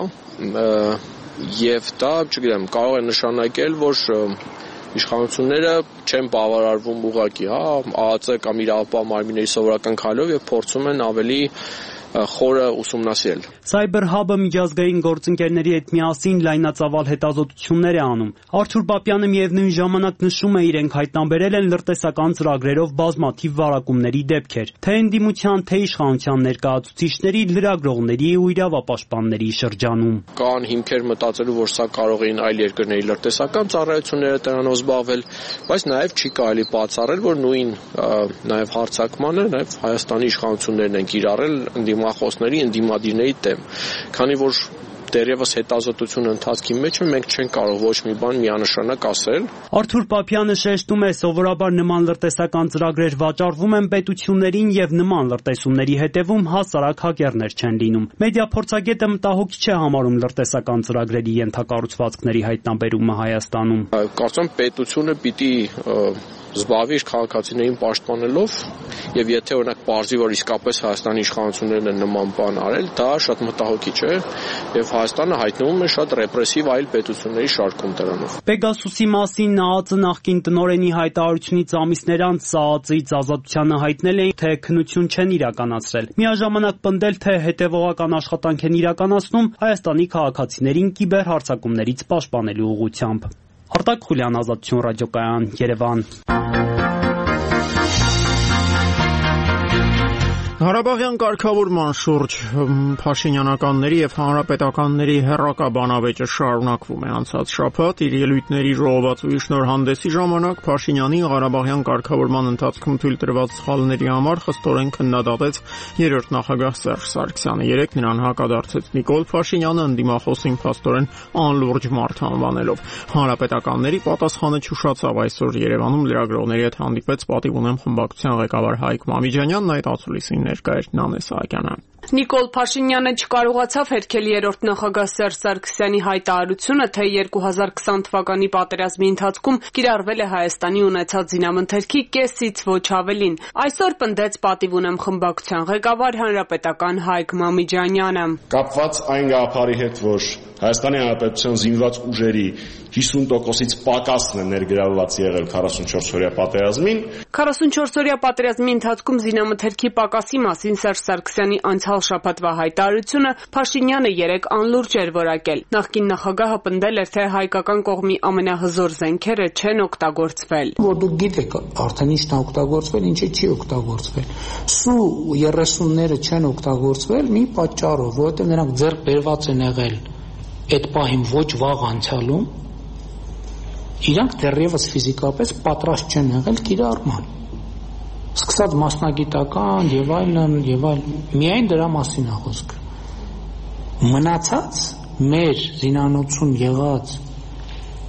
M: եւ դա, չգիտեմ, կարող է նշանակել, որ իշխանությունները չեն բավարարվում ուղղակի, ԱԱԾ կամ իրավապահ մարմինների սովորական քայլով եւ փորձում են ավելի խորը ուսումնասիրել։
K: Cyber Hub-ը միջազգային գործընկերների հետ միասին լայնածավալ հետազոտություններ է անում։ Արթուր Պապյանը միևնույն ժամանակ նշում է, իրենք հայտնաբերել են լրտեսական ծրագրերով բազմաթիվ վարակումների դեպքեր, թե ընդդիմության, թե իշխանության ներկայացուցիչների, լրագրողների ու իրավապաշտպանների շրջանում։
M: Կան հիմքեր մտածելու, որ սա կարող էին այլ երկրների լրտեսական ծառայությունները դրանով զբաղվել, բայց նաև չի կարելի բացառել, որ նույն նաև հարձակմանը նաև Հայաստանի իշխանություններն են կիրառել ընդդիմախոսների, ընդդիմադիրների դեմ, քանի որ դեռևս հետազոտությունը ընթացքի մեջ է, մենք չենք կարող ոչ մի բան միանշանակ ասել։
K: Արթուր Պապյանը շեշտում է, սովորաբար նման լրտեսական ծրագրեր վաճառվում են պետություններին եւ նման լրտեսումների հետևում հասարակ հակերներ չեն լինում։ Մեդիա փորձագետը մտահոգիչ է համարում լրտեսական ծրագրերի ենթակառուցվածքների հայտնաբերումը Հայաստանում։
M: Կարծում պետությունը պիտի զբաղվի իր քաղաքացիներին պաշտպանելով եւ եթե օրինակ բարձի որ իսկապես Հայաստանի իշխանություններն են նման բան արել, դա շատ մտահոգիչ է եւ Հայաստանը հայտնվում է շատ ռեպրեսիվ այլ պետությունների շարքում դրանով։
K: Pegasus-ի մասին ԱԱԾ նախկին տնօրենի հայտարարությունից ամիսներ անց ԱԱԾ-ից Ազատությանը հայտնել էին, թե քննություն չեն իրականացրել։ Միաժամանակ պնդել, թե հետևողական աշխատանք են իրականացնում Հայաստանի քաղաքացիներին կիբերհարձակումներից պաշտպանելու ուղղությամբ։ Արտակ Խուլյան, Ազատություն ռադիոկայան, Երևան։
A: Ղարաբաղյան կարգավորման շուրջ փաշինյանականների եւ հանրապետականների հերրակա բանավեճը շարունակվում է։ Անցած շաբաթ իր ելույթների ժողովածուի շնորհանդեսի ժամանակ Փաշինյանի Ղարաբաղյան կարգավորման ընթացքում թույլ տրված սխալների համար խստորեն քննադատեց երրորդ նախագահ Սերժ Սարգսյանը։ Երեկ նրան հակադարձեց Նիկոլ Փաշինյանը ընդդիմախոսին փաստորեն անլուրջ մարդ անվանելով։ Հանրապետականների պատասխանը չուշացավ։ Այսօր Երևանում լրագրողների հետ հանդիպեց պատիվ ունեմ խմբակցության ղեկավար Հայկ Մամիջանյանն, այդ ացուլիսին ներկա էր Նանե Սահակյանը։
N: Նիկոլ Փաշինյանը չկարողացավ հերքել երրորդ նախագահ Սերժ Սարգսյանի հայտարարությունը, թե 2020 թվականի պատերազմի ընթացքում կիրառվել է Հայաստանի ունեցած զինամթերքի կեսից ոչ ավելին։ Այսօր պնդեց պատիվ ունեմ խմբակցության ղեկավար հանրապետական Հայկ Մամիջանյանը։
O: Կապված այն գաղափարի հետ, որ Հայաստանի Հանրապետության զինված ուժերի 50%-ից պակասն է ներգրավված եղել 44-օրյա պատերազմին։
N: 44-օրյա պատերազմի ընթացքում զինամթերքի պակասի մասին Սերժ Սարգսյանի անցյալ շաբաթվա հայտարարությունը Փաշինյանը երեկ անլուրջ էր որակել։ Նախկին նախագահը պնդել էր, թե հայկական կողմի ամենահզոր զենքերը չեն օգտագործվել։
F: Որ դուք գիտեք արդեն ինչն է օգտագործվել, ինչը չի օգտագործվել։ Սու 30-ները չեն օգտագործվել մի պատճառով, որովհետև նրանք ձեռք բերված են եղել այդ պահին ոչ վաղ անցյալում, իրանք դեռևս ֆիզիկապես պատրաստ չեն եղել կիրառման։ Սկսած մասնագիտական եւ այլն, միայն դրա մասին է խոսքը։ Մնացած մեր զինանոցում եղած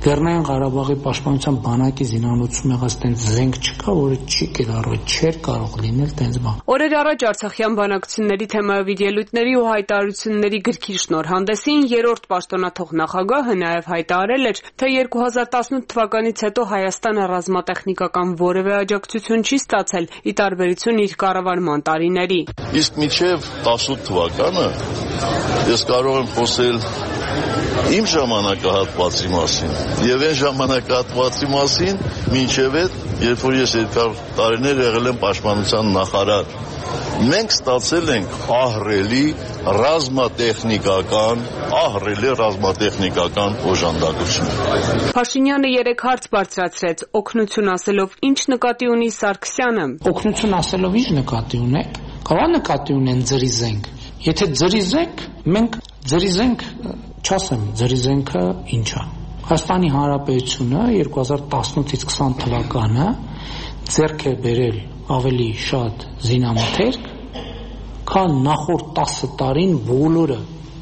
F: Լեռնային Ղարաբաղի պաշտպանության բանակի զինանոցում եղած տենց զենք չկա, որը չի կիրառվել, չէր կարող լինել տենց բան։
N: Օրեր առաջ Արցախյան բանակցությունների թեմայով իր ելույթների ու հայտարարությունների գրքի շնորհանդեսին երրորդ պաշտոնաթող նախագահը նաև հայտարարել էր, թե 2018 թվականից հետո Հայաստանը ռազմատեխնիկական որևէ աջակցություն չի ստացել, ի տարբերություն իր կառավարման տարիների։
P: Իսկ մինչև 18 թվականը ես կարող եմ խոսել իմ ժամանակահատվածի մասին եւ այն ժամանակահատվածի մասին մինչեւ այդ, երբ որ ես երկար տարիներ եղել եմ պաշտպանության նախարար, մենք ստացել ենք ահռելի ռազմատեխնիկական օժանդակություն։
N: Փաշինյանը երեք հարց բարձրացրեց, օգնություն ասելով ինչ նկատի ունի Սարգսյանը։
F: Օգնություն ասելով ինչ նկատի ունեք։ Կարո՞ղ նկատի ունեն ձրի զենք։ Եթե ձրի զենք, մենք ձրի զենք չասեմ, ձրի զենքը ինչ է։ Հայաստանի Հանրապետությունը 2018-ից 20 թվականը ձեռք է բերել ավելի շատ զինամթերք, քան նախորդ 10 տարին բոլորը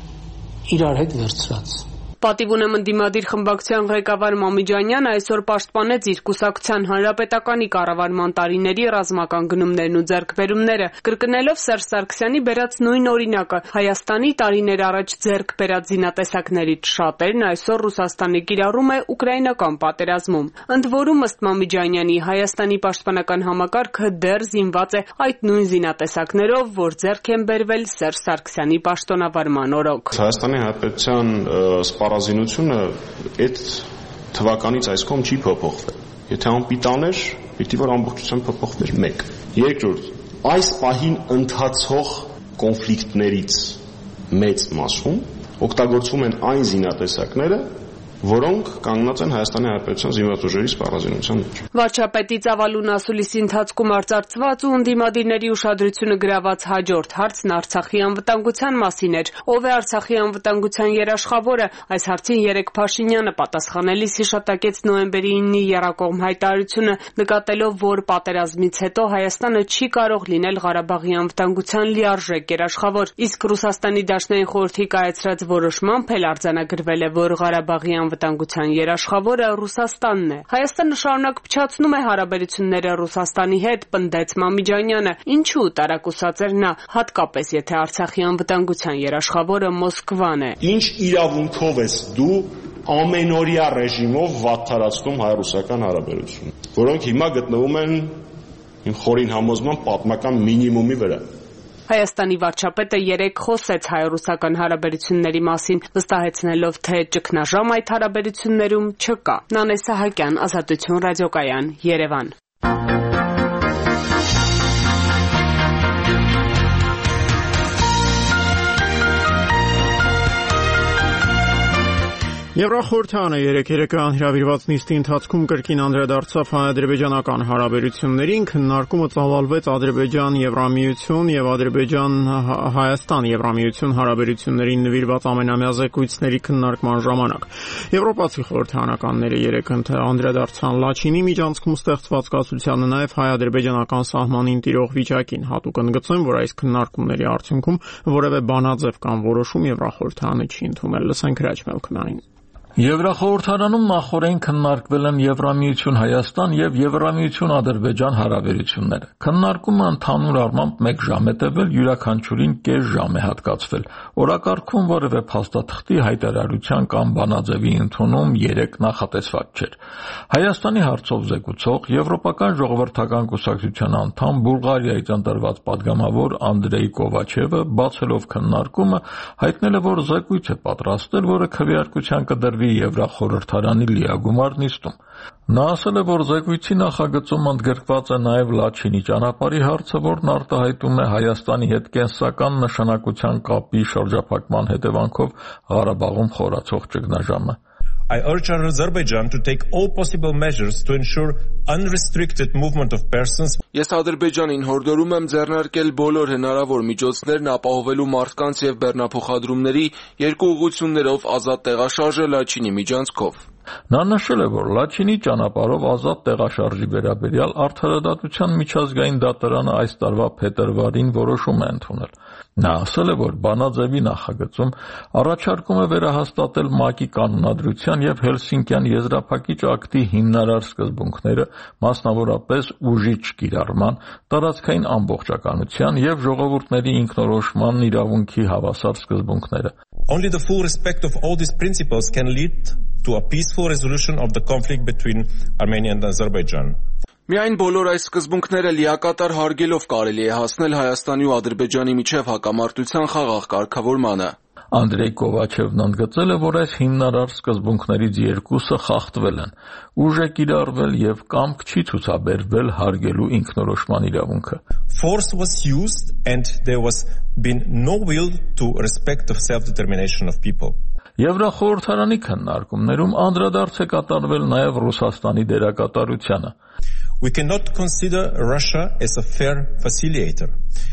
F: իրար հետ վերցրած։
N: Պատիվ ունեմ ընդդիմադիր խմբակցության ղեկավար Մամիջանյանը այսօր պաշտպանեց իր կուսակցության հանրապետականի կառավարման տարիների ռազմական գնումներն ու ձեռքբերումները, կրկնելով Սերժ Սարգսյանի բերած նույն օրինակը. Հայաստանի տարիներ առաջ ձեռք բերած զինատեսակներից շատերն այսօր Ռուսաստանը կիրառում է ուկրաինական պատերազմում։ Ընդ որում, ըստ Մամիջանյանի, Հայաստանի պաշտպանական համակարգը դեռ զինված է այդ նույն զինատեսակներով, որ ձեռք են բերվել Սերժ Սարգսյանի պաշտոնավարման օրոք։
O: Հայաստանի Հանրապետության սպառազինությունը այդ թվականից այս կողմ չի փոփոխվել։ Եթե անպիտան էր, պիտի որ ամբողջությամբ փոփոխվեր 1։ Երկրորդ, այս պահին ընթացող կոնֆլիկտներից մեծ մասում օգտագործվում են այն զինատեսակները, որոնք կանգնած են Հայաստանի Հանրապետության զինված ուժերի սպառազինության մեջ։
N: Վարչապետի ծավալուն ասուլիսի ընթացքում արծարծված ու ընդդիմադիրների ուշադրությունը գրաված հաջորդ հարցն Արցախի անվտանգության մասին էր։ Ով է Արցախի անվտանգության երաշխավորը։ Այս հարցին երեկ Փաշինյանը պատասխանելիս հիշատակեց նոյեմբերի 9-ի եռակողմ հայտարարությունը, նկատելով, որ պատերազմից հետո Հայաստանը չի կարող լինել Ղարաբաղի անվտանգության լիարժեք երաշխավոր։ Իսկ Ռուսաստանի Դաշնային խորհրդի կայացրած որոշմամբ էլ արձանագրվել է, որ Ղարաբաղի անվտանգության երաշխավորը Ռուսաստանն է։ Հայաստանը շարունակ փչացնում է հարաբերությունները Ռուսաստանի հետ, պնդեց Մամիջանյանը, ինչու տարակուսած էր նա, հատկապես եթե Արցախի անվտանգության երաշխավորը Մոսկվան է։
O: Ինչ իրավունքով ես դու ամենօրյա ռեժիմով վատթարացնում հայ-ռուսական հարաբերություն, որոնք հիմա գտնվում են իմ խորին համոզման պատմական մինիմումի վրա։
N: Հայաստանի վարչապետը երեկ խոսեց հայ-ռուսական հարաբերությունների մասին, վստահեցնելով, թե ճգնաժամ այդ հարաբերություններում չկա։ Նանե Սահակյան, Ազատություն ռադիոկայան, Երևան։
A: Եվրախորհրդանը երեքերեկան հրավիրված նիստի ընթացքում կրկին անդրադարձավ հայ-ադրբեջանական հարաբերություններին, քննարկումը ծավալվեց Ադրբեջան-Եվրամիություն եւ Ադրբեջան-Հայաստան-Եվրամիություն հարաբերություններին նվիրված ամենամյա զեկույցների քննարկման ժամանակ։ Եվրոպացի խորհրդարանականները երեկ անդրադարձան Լաչինի միջանցքում ստեղծված կացությանը, նաեւ հայ-ադրբեջանական սահմանին տիրող վիճակին։ Հատուկ ընդգծեմ, որ այս քննարկումների արդյունքում որևէ բանաձև կամ որոշում Եվրախորհրդանը չի ընդունել։ Լսենք Հրաչ Մելքոնյանին։
Q: Եվրախորհրդարանում նախօրեն քննարկվել են Եվրամիություն-Հայաստան եւ Եվրամիություն-Ադրբեջան հարաբերությունները։ Քննարկումը ընդհանուր առմամբ 1 ժամ է տևել, յուրաքանչյուրին կես ժամ է հատկացվել։ Օրակարգում որևէ փաստաթղթի, հայտարարության կամ բանաձևի ընդունում 3 նախատեսված չէր։ Հայաստանի հարցով զեկուցող Եվրոպական ժողովրդական կուսակցության անդամ Բուլղարիայից ընտրված падգամավոր Անդրեյ Կովաչևը բացելով քննարկումը հայտնել է, որ զեկույց է պատրաստել, որը քվեարկության կդրվի Եվրախորհրդարանի լիագումար նիստում։ Նա ասել է, որ զեկույցի նախագծում ընդգրկված է նաև Լաչինի ճանապարհի հարցը, որն արտահայտում է Հայաստանի հետ կենսական նշանակության կապի շրջափակման հետևանքով Ղարաբաղում խորացող ճգնաժամը։
R: I urge Azerbaijan to take all possible measures to ensure unrestricted movement of persons.
L: Ես Ադրբեջանին հորդորում եմ ձեռնարկել բոլոր հնարավոր միջոցներն ապահովելու մարդկանց եւ բեռնափոխադրումների երկու ուղղություններով ազատ տեղաշարժը Լաչինի միջանցքով։
Q: Նա նշել է, որ Լաչինի ճանապարհով ազատ տեղաշարժի վերաբերյալ Արդարադատության միջազգային դատարանը այս տարվա փետրվարին որոշում է ընդունել։ Նա ասել է, որ Բանաձևի նախագծում առաջարկում է վերահաստատել ՄԱԿ-ի կանոնադրության եւ Հելսինկյան եզրափակիչ ակտի հիմնարար սկզբունքները, մասնավորապես ուժի չկիրառման, տարածքային ամբողջականության եւ ժողովուրդների ինքնորոշման իրավունքի հավասար սկզբունքները։
R: Only the full respect of all these principles can lead to a peaceful resolution of the conflict between Armenia and Azerbaijan.
L: Միայն բոլոր այս սկզբունքները լիակատար հարգելով կարելի է հասնել Հայաստանի ու Ադրբեջանի միջև հակամարտության խաղաղ կարգավորմանը։
Q: Անդրեյ Կովաչևն ընդգծել է, որ այս հիմնարար սկզբունքներից երկուսը խախտվել են։ Ուժ է կիրառվել եւ կամք չի ցուցաբերվել հարգելու ինքնորոշման իրավունքը։
R: Force was used and there was been no will to respect the self-determination of people.
Q: Եվրախորհրդարանի քննարկումներում անդրադարձ է կատարվել նաև Ռուսաստանի դերակատարությանը։
R: We cannot consider Russia as a fair facilitator,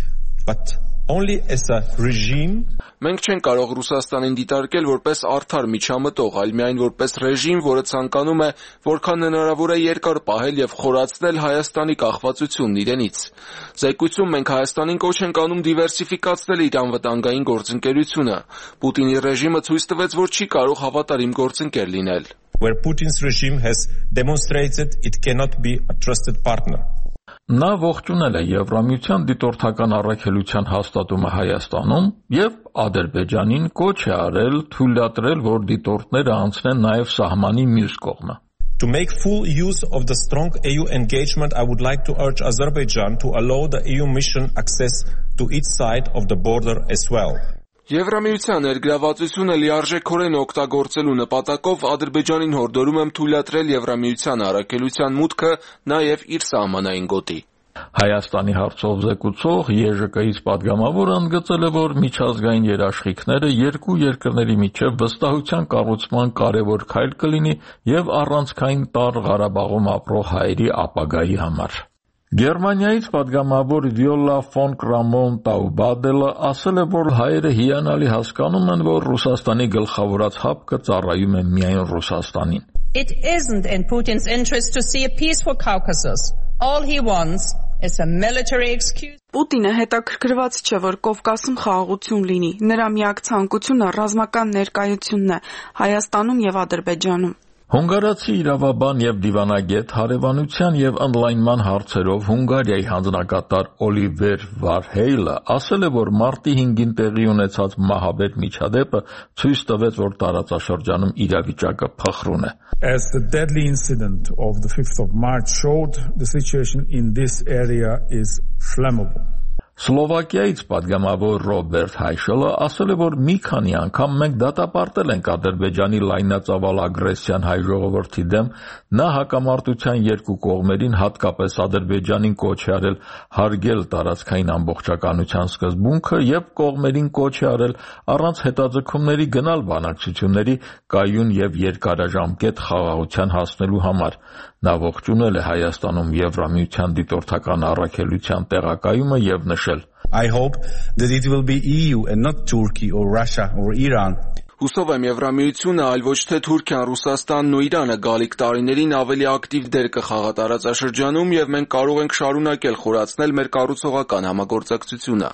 R: but only as a regime.
L: Մենք չենք կարող Ռուսաստանին դիտարկել որպես արդար միջամտող, այլ միայն որպես ռեժիմ, որը ցանկանում է որքան հնարավոր է երկար պահել եւ խորացնել Հայաստանի կախվածությունն իրենից։ Զեկույցում մենք Հայաստանին կոչ ենք անում դիվերսիֆիկացնել իր անվտանգային գործընկերությունը։ Պուտինի ռեժիմը ցույց տվեց, որ չի կարող հավատարիմ գործընկեր լինել։
R: Where Putin's regime has demonstrated it cannot be a trusted partner.
Q: Նա ողջունել է Եվրամիության դիտորդական առաքելության հաստատումը Հայաստանում եւ Ադրբեջանին կոչ է արել թույլատրել, որ դիտորդները անցնեն նաեւ սահմանի մյուս կողմը։
R: To make full use of the strong EU engagement, I would like to urge Azerbaijan to allow the EU mission access to its side of the border as well.
L: Եվրամիության ներգրավվածությունը լիարժեքորեն օգտագործելու նպատակով Ադրբեջանին հորդորում եմ թույլատրել Եվրամիության առաքելության մուտքը նաև իր սահմանային գոտի։
Q: Հայաստանի հարցով զեկուցող ԵԺԿ-ից падգամավորը ընդգծել է, որ միջազգային երաշխիքները երկու երկրների միջև վստահության կառուցման կարևոր քայլ կլինի եւ առանցքային տար Ղարաբաղում ապրող հայերի ապագայի համար։ Գերմանիայից падգամավոր Վիոլա ֆոն Կրամոն Տաուբադելը ասել է, որ հայերը հիանալի հասկանում են, որ Ռուսաստանի գլխավորած հապկը ծառայում է միայն Ռուսաստանին։
S: It isn't in Putin's interest to see a peaceful Caucasus. All he wants is a military excuse.
N: Պուտինը հետաքրքրված չէ, որ Կովկասում խաղաղություն լինի։ Նրա միակ ցանկությունը ռազմական ներկայությունն է Հայաստանում եւ Ադրբեջանում։
Q: Հունգարացի իրավաբան եւ դիվանագետ հարևանության եւ ընդլայնման հարցերով Հունգարիայի հանձնակատար Օլիվեր Վարհեյլը ասել է, որ մարտի 5-ին տեղի ունեցած մահաբեր միջադեպը ցույց տվեց, որ տարածաշրջանում իրավիճակը փխրուն է։
T: As the deadly incident of the 5th of March showed, the situation in this area is flammable.
Q: Սլովակիայից падգամավոր Ռոբերտ Հայշելը ասել է, որ մի քանի անգամ մենք դատապարտել ենք Ադրբեջանի լայնածավալ ագրեսիան հայ ժողովրդի դեմ, նա հակամարտության երկու կողմերին, հատկապես Ադրբեջանին կոչ է արել հարգել տարածքային ամբողջականության սկզբունքը եւ կողմերին կոչ է արել առանց հետաձգումների գնալ բանակցությունների կայուն եւ երկարաժամկետ խաղաղության հասնելու համար։ Նա ողջունել է Հայաստանում Եվրամիության դիտորդական առաքելության տեղակայումը եւ նշել.
U: I hope that it will be EU and not Turkey or Russia or Iran.
L: Հուսով եմ Եվրամիությունը, այլ ոչ թե Թուրքիան, Ռուսաստանն ու Իրանը գալիք տարիներին ավելի ակտիվ դեր կխաղա տարածաշրջանում եւ մենք կարող ենք շարունակել խորացնել մեր կառուցողական համագործակցությունը։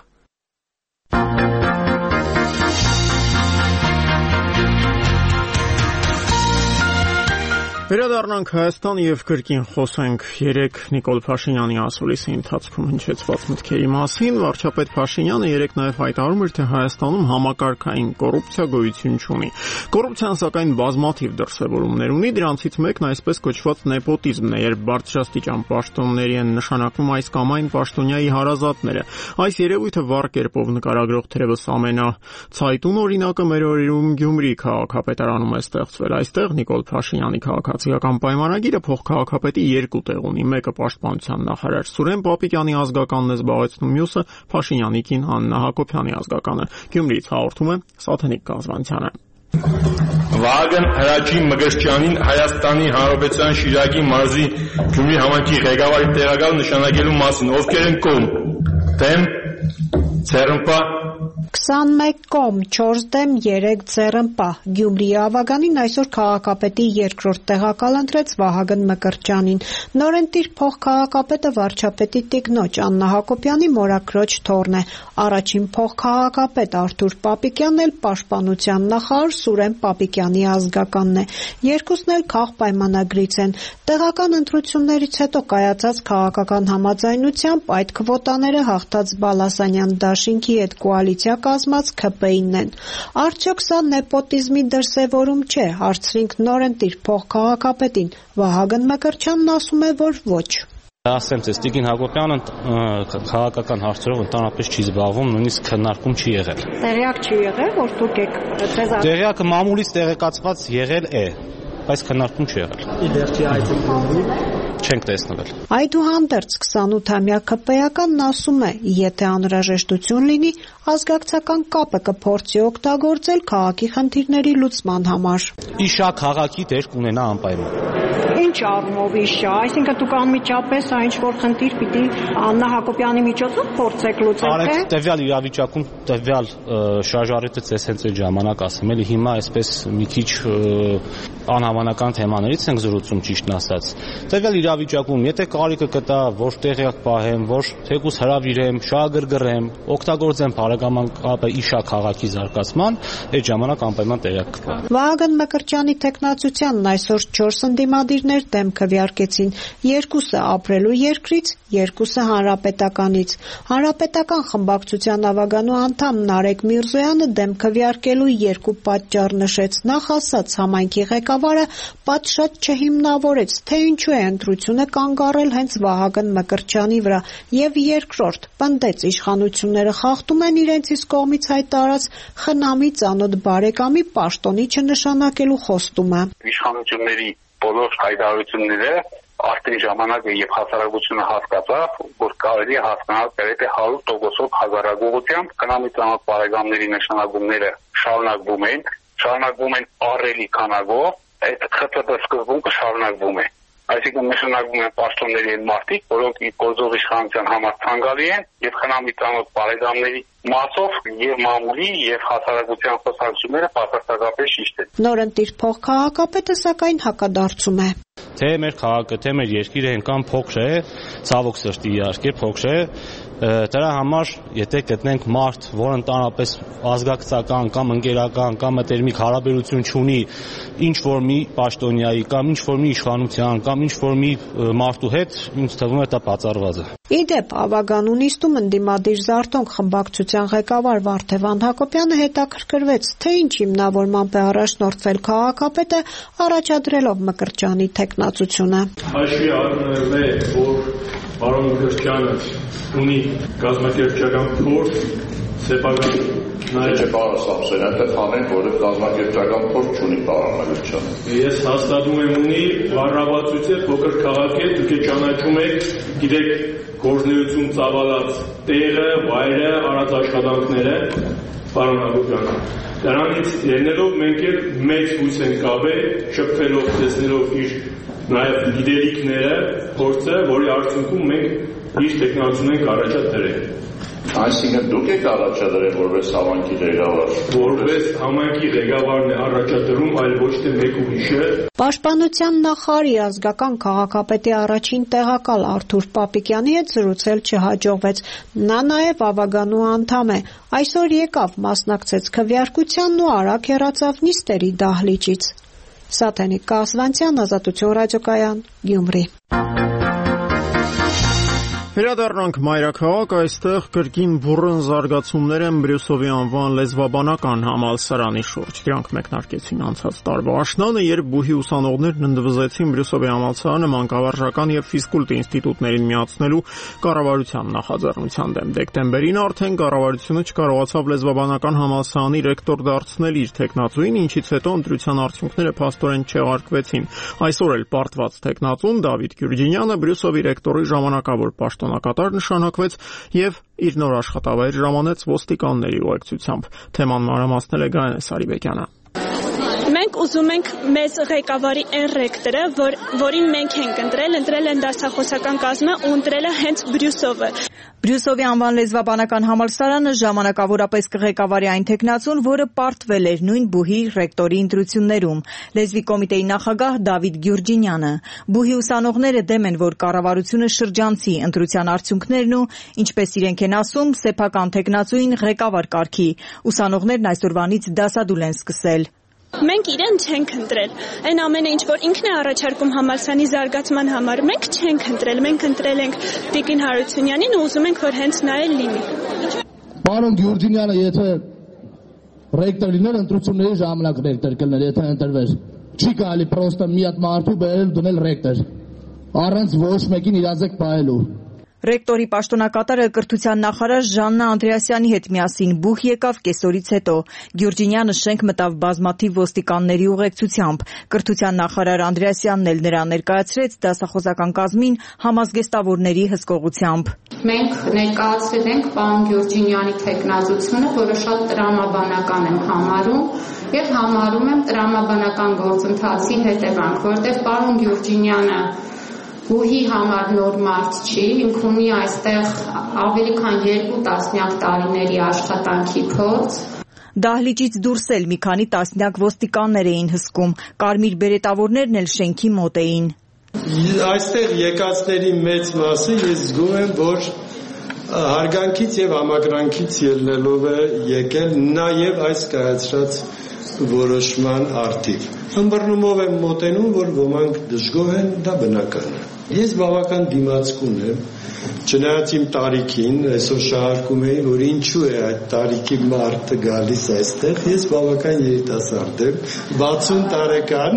A: Վերադառնանք Հայաստան եւ կրկին խոսենք 3 Նիկոլ Փաշինյանի ասուլիսի ընթացքում հնչեցված մտքերի մասին։ Վարչապետ Փաշինյանը 3 նաեւ հայտարարում էր, թե Հայաստանում համակարգային կոռուպցիա գոյություն չունի։ Կոռուպցիան սակայն բազմաթիվ դրսևորումներ ունի, դրանցից մեկն այսպես կոչված նեպոտիզմն է, երբ բարձրաստիճան պաշտոնների են նշանակվում այս կամ այն պաշտոնյայի հարազատները։ Այս երևույթը վառ կերպով նկարագրող թերևս ամենացայտուն օրինակը մեր օրերում Գյումրի քաղաքապետարանում է ստեղծվել։ Այստեղ Նիկոլ Փաշինյանի քաղաքացիական պայմանագիրը փոխքաղաքապետի 2 տեղ ունի, մեկը պաշտպանության նախարար Սուրեն Պապիկյանի ազգականն է զբաղեցնում, մյուսը Փաշինյանի կին Աննա Հակոբյանի ազգականը։ Գյումրիից հաղորդում է Սաթենիկ Կազվանցյանը։
V: Վահագն Հրաչի Մգրտչյանին Հայաստանի Հանրապետության Շիրակի մարզի Գյումրի համայնքի ղեկավարի տեղակալ նշանակելու մասին ովքեր են կողմ, դեմ, ցերմպա,
B: 21 կողմ, 4 դեմ, 3 ձեռնպահ։ Գյումրիի Ավագանին այսօր քաղաքապետի երկրորդ տեղակալ ընտրեց Վահագն Մկրտչյանին։ Նորընտիր փոխքաղաքապետը վարչապետի տիկնոջ Աննա Հակոբյանի մորաքրոջ թոռն է։ Առաջին փոխքաղաքապետ Արթուր Պապիկյանն էլ պաշտպանության նախարար Սուրեն Պապիկյանի ազգականն է։ Երկուսն էլ քաղպայմանագրից են։ Տեղական ընտրություններից հետո կայացած քաղաքական համաձայնությամբ այդ քվոտաները հաղթած Բալասանյան դաշինքի հետ կոալիցիա կազմած ՔՊ-ինն են։ Արդյոք սա նեպոտիզմի դրսևորում չէ, հարցրինք նորընտիր փոխքաղաքապետին։ Վահագն Մկրտչյանն ասում է, որ ոչ։
C: Ասեմ ձեզ, Տիկին Հակոբյանը քաղաքական հարցերով ընդհանրապես չի զբաղվում, նույնիսկ քննարկում չի եղել։
B: Տեղյակ չի եղել, որ դուք եք ձեզ
C: Տեղյակը մամուլից տեղեկացված եղել է, բայց քննարկում չի եղել։ Իդերքի այցելությունում չենք տեսնվել։
B: Այդուհանդերձ 28-ամյա ԿՊ-ականն ասում է, եթե անհրաժեշտություն լինի, ազգակցական կապը կփորձի օգտագործել քաղաքի խնդիրների լուծման համար։
C: Իշա քաղաքի դեր կունենա անպայման։
B: Ինչ առումով իշա, այսինքն դուք անմիջապես այն ինչ-որ խնդիր պիտի Աննա Հակոբյանի միջոցով փորձեք լուծել, թե։
C: Արեք տվյալ իրավիճակում տվյալ շարժառիթը ցես հենց այդ ժամանակ ասեմ, էլի հիմա այսպես մի քիչ անհավանական թեմաներից ենք զրուցում, ճիշտն ասած։ Տվյալ իրավիճակում, եթե կարիքը կտա, որ տեղյակ պահեմ, որ թեկուզ հրավիրեմ, շահագրգռեմ, օգտագործեմ բարեկամական կապը իշա քաղաքի զարգացման, այդ ժամանակ անպայման տեղյակ կպահեմ։
B: Վահագն Մկրտչյանի տեխնացությանն այսօր 4 ընդդիմադիրներ դեմ քվեարկեցին, երկուսը ապրելու երկրից, երկուսը հանրապետականից։ Հանրապետական խմբակցության Ավագանու անդամ Նարեկ Միրզոյանը դեմ քվեարկելու երկու պատճառ նշեց։ Նախ ասած, համայնքի ղեկավարը պատշաճ չհիմնավորեց, թե ինչու է ընտրությունը կանգ առել հենց Վահագն Մկրտչյանի վրա, եւ երկրորդ, պնդեց իշխանությունները խախտում են իրենց իսկ կողմից հայտարարած խնամի ծանոթ բարեկամի պաշտոնի չնշանակելու խոստումը։
W: Իշխանությունների բոլոր հայտարարությունները արդեն ժամանակը եւ հասարակությունը հասկացավ, որ կարելի է հասկանալ գրեթե 100%-ով հազարագողությամբ խնամի ծանոթ բարեկամների նշանակումները շարունակվում են ահռելի քանակով, այդ ԽՏԲ սկզբունքը շարունակվում է։ Այսինքն նշանակվում են պաշտոնների են մարդիկ, որոնք գործող իշխանության համար ցանկալի են եւ խնամի ծանոթ բարեկամների մասով եւ մամուլի եւ հասարակության խոսակցությունները պատասխանատվապես ճիշտ են։
B: Նորընտիր փոխքաղաքապետը սակայն հակադարձում է։
C: Թե մեր քաղաքը, թե մեր երկիրը այնքան փոքր է, ցավոք սրտի իհարկե փոքր է, դրա համար եթե գտնենք մարդ, որ ընդհանրապես ազգակցական կամ ընկերական կամ մտերմիկ հարաբերություն չունի ինչ որ մի պաշտոնյայի կամ ինչ որ մի իշխանության կամ ինչ որ մի մարդու հետ, ինձ թվում է դա բացառված է։
B: Իդեպ Ավագանու նիստում ընդդիմադիր Զարթոնք խմբակցության ղեկավար Վարդևան Հակոբյանը հետաքրքրվեց, թե ինչ հիմնավորմամբ է առաջնորդվել քաղաքապետը, առաջադրելով Մկրտչյանի տեխնացությունը։
V: Հաշվի առնվել է, որ պարոն Մկրտչյանը ունի կազմակերպչական փորձ, սեփական
P: Չէ, պարոն Սամսոյան, այնտեղ հանենք, որ կազմակերպչական փորձ չունի պարոն Մկրտչյանը։
V: Ես հաստատում եմ ունի վառաբացույց է, փոքր քաղաք է, դուք ճանաչում եք, գիտեք գործնեություն ծավալած տեղը, վայրը, արած աշխատանքները, պարոն Հակոբյան։ Դրանից ելնելով մենք էլ մեծ հույս ենք կապել, շփվելով, տեսնելով իր նաև գիտելիքները, փորձը, որի արդյունքում մենք իր տեխնոլոգիան ենք առաջադրել։
P: Այսինքն դուք եք առաջադրել որպես համայնքի ղեկավար։
V: Որպես համայնքի ղեկավարն է առաջադրում, այլ ոչ թե մեկ ուրիշը։
B: Պաշտպանության նախարարի ազգական քաղաքապետի առաջին տեղակալ Արթուր Պապիկյանի հետ զրուցել չհաջողվեց։ Նա նաև Ավագանու անդամ է։ Այսօր եկավ, մասնակցեց քվեարկությանն ու արագ հեռացավ նիստերի դահլիճից։ Սաթենիկ Կասվանցյան, Ազատություն ռադիոկայան, Գյումրի։
A: Վերադառնանք մայրաքաղաք, այստեղ կրկին բուռն զարգացումներ են Բրյուսովի անվան լեզվաբանական համալսարանի շուրջ։ Դրանք մեկնարկեցին անցած տարվա աշնանը, երբ բուհի ուսանողներն ընդվզեցին Բրյուսովի համալսարանը մանկավարժական եւ ֆիզկուլտ ինստիտուտներին միացնելու կառավարության նախաձեռնության դեմ։ Դեկտեմբերին արդեն կառավարությունը չկարողացավ լեզվաբանական համալսարանի ռեկտոր դարձնել իր տեխնացուին, ինչից հետո ընտրության արդյունքները փաստորեն չեղարկվեցին։ Այսօր էլ պարտված տեխնացուն Դավիթ Գյուրջինյանը Բրյուսովի ռեկտորի ժամանակավոր պաշտոնակատար նշանակվեց եւ իր նոր աշխատավայր ժամանեց ոստիկանների ուղեկցությամբ։ Թեման մանրամասնել է Գայանե Սարիբեկյանը։
X: Մենք
D: ուզում ենք մեզ ղեկավարի այն ռեկտորը, որին մենք ենք ընտրել են դասախոսական կազմը ու ընտրել է հենց Բրյուսովը։
G: Բրյուսովի անվան լեզվաբանական համալսարանը ժամանակավորապես կղեկավարի այն տեխնացուն, որը պարտվել էր նույն բուհի ռեկտորի ընտրություններում, լեզվի կոմիտեի նախագահ Դավիթ Գյուրջինյանը։ Բուհի ուսանողները դեմ են, որ կառավարությունը շրջանցի ընտրության արդյունքներն ու, ինչպես իրենք են ասում, սեփական տեխնացուին ղեկավար կարգի։ Ուսանողներն այսօրվանից դասադուլ են սկսել։
D: Մենք իրեն չենք ընտրել։ Այն ամենը, ինչ որ ինքն է առաջարկում համալսարանի զարգացման համար, մենք չենք ընտրել։ Մենք ընտրել ենք Տիկին Հարությունյանին ու ուզում ենք, որ հենց նա էլ լինի։
E: Պարոն Գյուրջինյանը, եթե ռեկտոր լիներ, ընտրությունների ժամանակ ռեկտոր կլներ, եթե ընտրվեր։ Չի կարելի պրոստը մի հատ մարդու բերել դնել ռեկտոր։ Առանց ոչ մեկին իրազեկ պահելու։
G: Ռեկտորի պաշտոնակատարը կրթության նախարար Ժաննա Անդրեասյանի հետ միասին բուհ եկավ կեսօրից հետո։ Գյուրջինյանը շենք մտավ բազմաթիվ ոստիկանների ուղեկցությամբ։ Կրթության նախարար Անդրեասյանն էլ նրան ներկայացրեց դասախոսական կազմին համազգեստավորների հսկողությամբ։
H: Մենք ներկայացրել ենք պարոն Գյուրջինյանի տեխնազությունը, որը շատ տրամաբանական եմ համարում եւ համարում եմ տրամաբանական գործընթացի հետևանք, որտեղ պարոն Գյուրջինյանը բուհի համար նոր մարդ չի, ինք ունի այստեղ ավելի քան 2 տասնյակ տարիների աշխատանքի փորձ։
G: Դահլիճից դուրս էլ մի քանի տասնյակ ոստիկաններ էին հսկում, կարմիր բերետավորներն էլ շենքի մոտ էին։
X: Այստեղ եկածների մեծ մասը ես զգում եմ, որ հարգանքից եւ համակրանքից ելնելով է եկել նաեւ այս կայացրած որոշման արդիվ։ Ըմբռնումով եմ մոտենում, որ ոմանք դժգոհ են, դա բնական է։ Ես բավական դիմացկուն եմ, չնայած իմ տարիքին, այսօր շահարկում էի, որ ինչու է այդ տարիքի մարդը գալիս այստեղ, ես բավական երիտասարդ եմ, 60 տարեկան,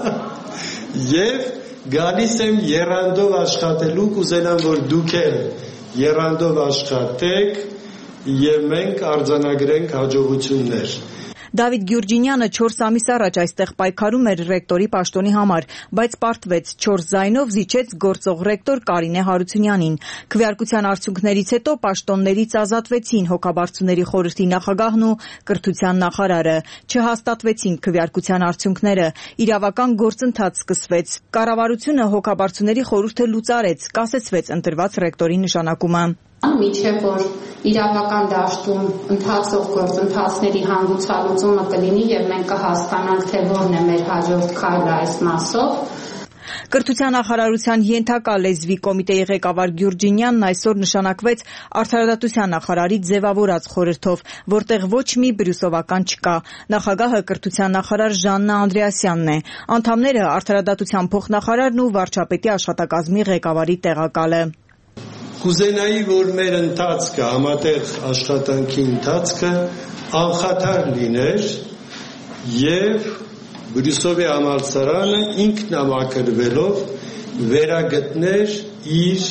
X: եւ գալիս եմ եռանդով աշխատելու, կուզենամ, որ դուք էլ եռանդով աշխատեք եւ մենք արձանագրենք հաջողություններ։
G: Դավիթ Գյուրջինյանը 4 ամիս առաջ այստեղ պայքարում էր ռեկտորի պաշտոնի համար, բայց պարտվեց 4 ձայնով զիջեց գործող ռեկտոր Կարինե Հարությունյանին։ Քվեարկության արդյունքներից հետո պաշտոններից ազատվեցին հոգաբարձուների խորհրդի նախագահն ու կրթության նախարարը։ Չհաստատվեցին քվեարկության արդյունքները։ Իրավական գործընթաց սկսվեց։ Կառավարությունը հոգաբարձուների խորհուրդը լուծարեց, կասեցվեց ընտրված ռեկտորի նշանակումը։
H: Միջև որ իրավական դաշտում ընթացող գործընթացների հանգուցալուծումը կլինի եւ մենք կհասկանանք, թե որն է մեր հաջորդ քայլը այս մասով։
G: Կրթության նախարարության ենթակա լեզվի կոմիտեի ղեկավար Գյուրջինյանն այսօր նշանակվեց արդարադատության նախարարի ձևավորած խորհրդով, որտեղ ոչ մի բրյուսովական չկա։ Նախագահը կրթության նախարար Ժաննա Անդրեասյանն է։ Անդամները արդարադատության փոխնախարարն ու վարչապետի աշխատակազմի ղեկավարի տեղակալը։
X: Կուզենայի, որ մեր ընթացքը, համատեղ աշխատանքի ընթացքը անխաթար լիներ եւ Բրյուսովի համալսարանը ինքնամաքրվելով վերագտներ իր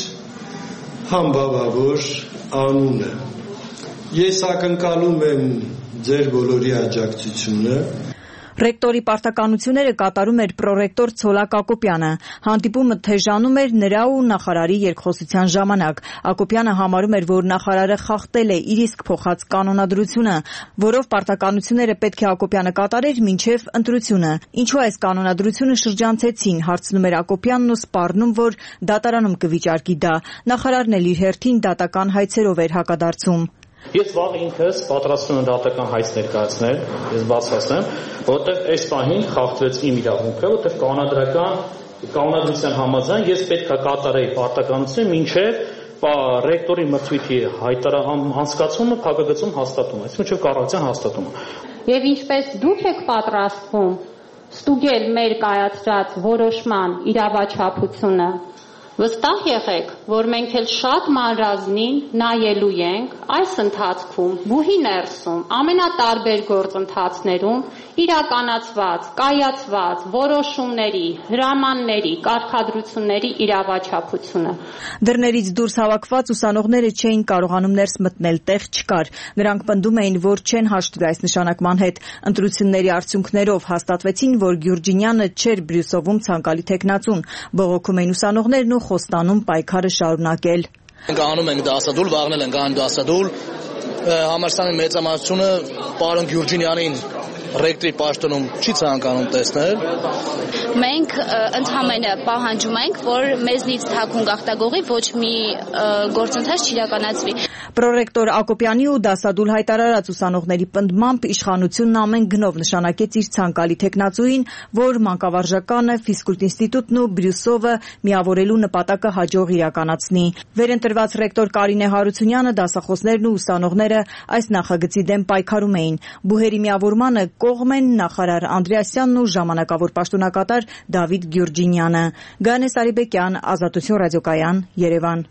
X: համբավավոր անունը։ Ես ակնկալում եմ ձեր բոլորի աջակցությունը։
G: Ռեկտորի պարտականությունները կատարում էր պրոռեկտոր Ցոլակ Ակոպյանը։ Հանդիպումը թեժանում էր նրա ու նախարարի երկխոսության ժամանակ։ Ակոպյանը համարում էր, որ նախարարը խախտել է իր իսկ փոխած կանոնադրությունը, որով պարտականությունները պետք է Ակոպյանը կատարեր մինչև ընտրությունը։ Ինչու այս կանոնադրությունը շրջանցեցին, հարցնում էր Ակոպյանն ու սպառնում, որ դատարանում կվիճարկի դա։ Նախարարն էլ իր հերթին դատական հայցերով էր հակադարձում։
C: Ես վաղ ինքս պատրաստվում եմ դատական հայց ներկայացնել, ես բացասեմ, որտեղ այս պահին խախտվեց իմ իրավունքը, որտեղ կանոնադրության համաձայն ես պետք է կատարեի պարտականությունը մինչև ռեկտորի մրցույթի անցկացումը, փակագծում հաստատումը, այսինքն մինչև կառավարության հաստատումը։
H: Եվ ինչպես դուք եք պատրաստվում ստուգել մեր կայացրած որոշման իրավաչափությունը, վստահ եղեք, որ մենք էլ շատ մանրազնին նայելու ենք այս ընթացքում, բուհի ներսում, ամենատարբեր գործընթացներում իրականացված, կայացված որոշումների, հրամանների, կարգադրությունների իրավաչափությունը։
G: Դռներից դուրս հավաքված ուսանողները չէին կարողանում ներս մտնել, տեղ չկար։ Նրանք պնդում էին, որ չեն հաշտվի այս նշանակման հետ։ Ընտրությունների արդյունքներով հաստատվեցին, որ Գյուրջինյանը չէր Բրյուսովում ցանկալի տեխնացուն։ Բողոքում էին ուսանողներն ու խոստանում պայքարը շարունակել։
Y: Մենք անում ենք դասադուլ, վաղնել ենք անում դասադուլ։ Համալսարանի մեծամասնությունը պարոն Գյուրջինյանին
E: ռեկտորի պաշտոնում չի ցանկանում տեսնել։
I: Մենք ընդհանրապես պահանջում ենք, որ մեզնից թաքուն գաղտագողի ոչ մի գործընթաց չիրականացվի։
G: Պրոռեկտոր Ակոպյանի ու դասադուլ հայտարարած ուսանողների պնդմամբ իշխանությունն ամեն գնով նշանակեց իր ցանկալի թեկնածուին, որ մանկավարժականը, ֆիզկուլտ ինստիտուտն ու Բրյուսովը միավորելու նպատակը հաջող իրականացնի։ Վերընտրված ռեկտոր Կարինե Հարությունյանը, դասախոսներն ու ուսանողները այս նախագծի դեմ պայքարում էին։ Բուհերի միավորմանը կողմ են նախարար Անդրեասյանն ու ժամանակավոր պաշտոնակատար Դավիթ Գյուրջինյանը։ Գանես Արիբեկյան, Ազատություն ռադիոկայան, Երևան։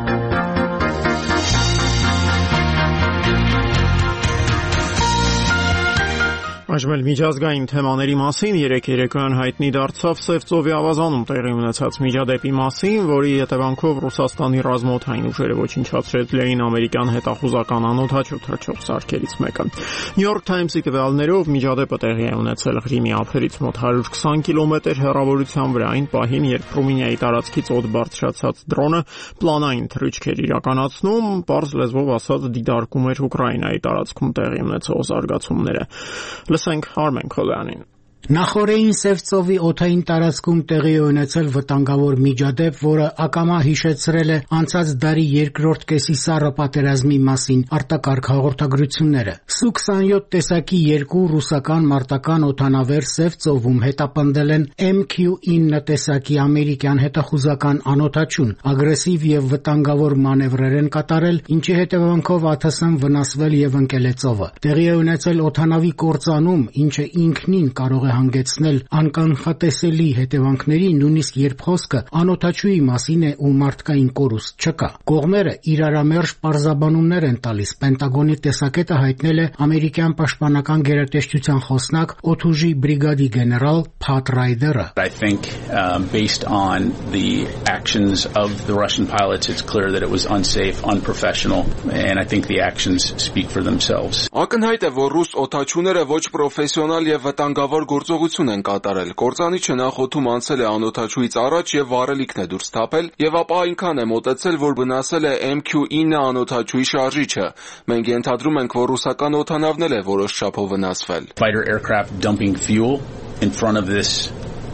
A: Այժմ էլ միջազգային թեմաների մասին երեկոյան հայտնի դարձավ Սևծովի ավազանում տեղի ունեցած միջադեպի մասին, որի հետևանքով Ռուսաստանի ռազմաօդային ուժերը ոչնչացրել էին ամերիկյան հետախուզական անօդաչու թռչող սարքերից մեկը։ New York Times-ի տվյալներով միջադեպը տեղի է ունեցել Ղրիմի ափերից մոտ 120 կիլոմետր հեռավորության վրա, այն պահին, երբ Ռումինիայի տարածքից օդ բարձրացած դրոնը պլանային թռիչք էր իրականացնում, պարզ լեզվով ասած դիտարկում էր Ուկրաինայի տարածքում տեղի ունեցող զարգացումները։ Լսենք Արմեն Քոլյանին։
J: Նախորդին Սևծովի օդային տարածքում տեղի է ունեցել վտանգավոր միջադեպ, որը ակամա հիշեցրել է անցած դարի երկրորդ կեսի սառը պատերազմի մասին արտակարգ հաղորդագրությունները։ Su-27 տեսակի երկու ռուսական մարտական օդանավեր Սևծովում հետապնդել են MQ-9 տեսակի ամերիկյան հետախուզական անօդաչուն, ագրեսիվ եւ վտանգավոր մանևրեր են կատարել, ինչի հետևանքով ԱԹՍ-ն վնասվել եւ ընկել է ծովը։ Տեղի է ունեցել օդանավի կործանում, ինչը ինքնին կարող է հանգեցնել անկանխատեսելի հետևանքների, նույնիսկ երբ խոսքը անօդաչուի մասին է ու մարդկային կորուստ չկա։ Կողմերը իրարամերժ պարզաբանումներ են տալիս։ Պենտագոնի տեսակետը հայտնել է ամերիկյան պաշտպանական գերատեսչության խոսնակ օդուժի բրիգադի գեներալ Pat Ryder-ը։
K: I think based on the actions of the Russian pilots, it's clear that it was unsafe, unprofessional, and I think the actions speak for themselves.
L: Ակնհայտ է, որ ռուս օդաչուները ոչ պրոֆեսիոնալ եւ վտանգավոր գործողություն են կատարել։ Կործանիչը նախօդում անցել է անօդաչուից առաջ եւ վառելիքն է դուրս թափել եւ ապա այնքան է մոտեցել, որ վնասել է MQ-9 անօդաչուի շարժիչը։ Մենք ենթադրում ենք, որ ռուսական օդանավն էլ է որոշ չափով վնասվել։
K: Fighter aircraft dumping fuel in front of this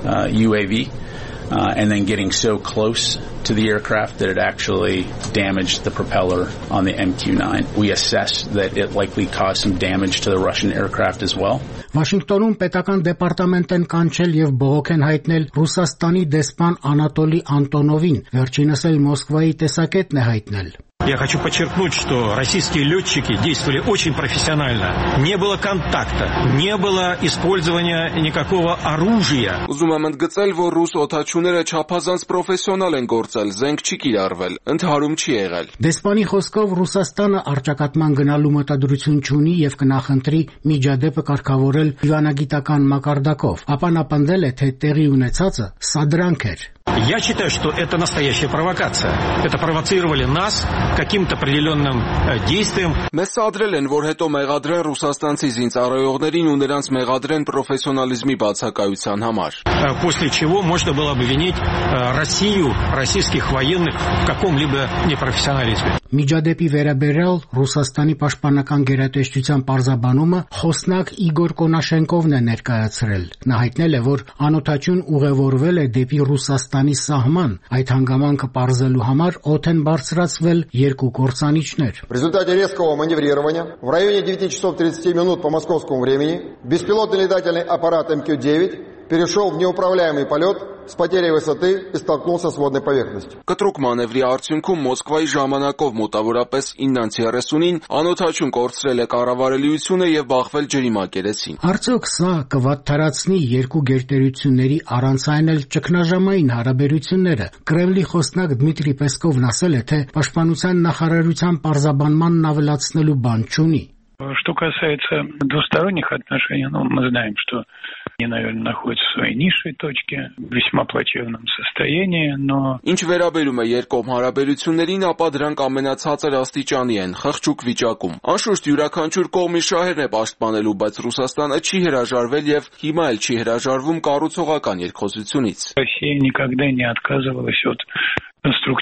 K: UAV and then getting so close to the aircraft that it actually damaged the propeller on the MQ-9. We assess that it likely caused some damage to the Russian aircraft as well.
J: Վաշինգտոնում պետական դեպարտամենտ են կանչել եւ բողոք են հայտնել Ռուսաստանի դեսպան Անատոլի Անտոնովին, վերջինս էլ Մոսկվայի տեսակետն է հայտնել։
M: Я хочу подчеркнуть, что российские летчики действовали очень профессионально. Не было контакта, не было использования никакого оружия.
L: Ուզում եմ ընդգծել, որ ռուս օդաչուները չափազանց պրոֆեսիոնալ են գործել, զենք չի կիրառվել, ընդհարում չի եղել։
J: Դեսպանի խոսքով Ռուսաստանը առճակատման գնալու մտադրություն չունի եւ կնախընտրի միջադեպը կարգավորել դիվանագիտական մակարդակով, ապա նա պնդել է, թե տեղի ունեցածը սադրանք էր։
M: Я считаю, что это настоящая провокация. Это провоцировали нас каким-то определенным действием.
L: Մեզ սադրել են, որ հետո մեղադրեն ռուսաստանցի զինծառայողներին ու նրանց մեղադրեն պրոֆեսիոնալիզմի բացակայության համար։
M: После чего можно было обвинить Россию, российских военных в каком-либо непрофессионализме.
J: Միջադեպի վերաբերյալ Ռուսաստանի պաշտպանական գերատեսչության պարզաբանումը խոսնակ Իգոր Կոնաշենկովն է ներկայացրել։ Նա հայտնել է, որ անօդաչուն ուղևորվել է դեպի Ռուսաստանի սահման։ Այդ հանգամանքը պարզելու համար օդ են բարձրացվել երկու կործանիչներ։
Y: В результате резкого маневрирования в районе 9 часов 30 минут по московскому времени беспилотный летательный аппарат МК-9 перешел в неуправляемый полет с потерей высоты и столкнулся с водной поверхностью.
L: Կտրուկ մանևրի արդյունքում Մոսկվայի ժամանակով մոտավորապես 9:30-ին անօդաչուն կորցրել է կառավարելիությունը եւ բախվել ջրի մակերեսին։
J: Արդյոք սա կվատթարացնի երկու գերտերությունների առանց այն էլ ճգնաժամային հարաբերությունները։ Կրեմլի խոսնակ Դմիտրի Պեսկովն ասել է, թե պաշտպանության նախարարության պարզաբանմանն ավելացնելու բան չունի։
Z: Что касается двусторонних отношений, мы знаем, что они, наверное, находятся в своей низшей точке, в весьма плачевном состоянии, но...
L: Ինչ վերաբերում է երկկողմ հարաբերություններին, ապա դրանք ամենացածր աստիճանի են, խղճուկ վիճակում։ Անշուշտ յուրաքանչյուր կողմի շահերն է պաշտպանելու, բայց Ռուսաստանը չի հրաժարվել եւ հիմա էլ չի հրաժարվում կառուցողական երկխոսությունից։
Z: Россия никогда не отказывалась от конструктивного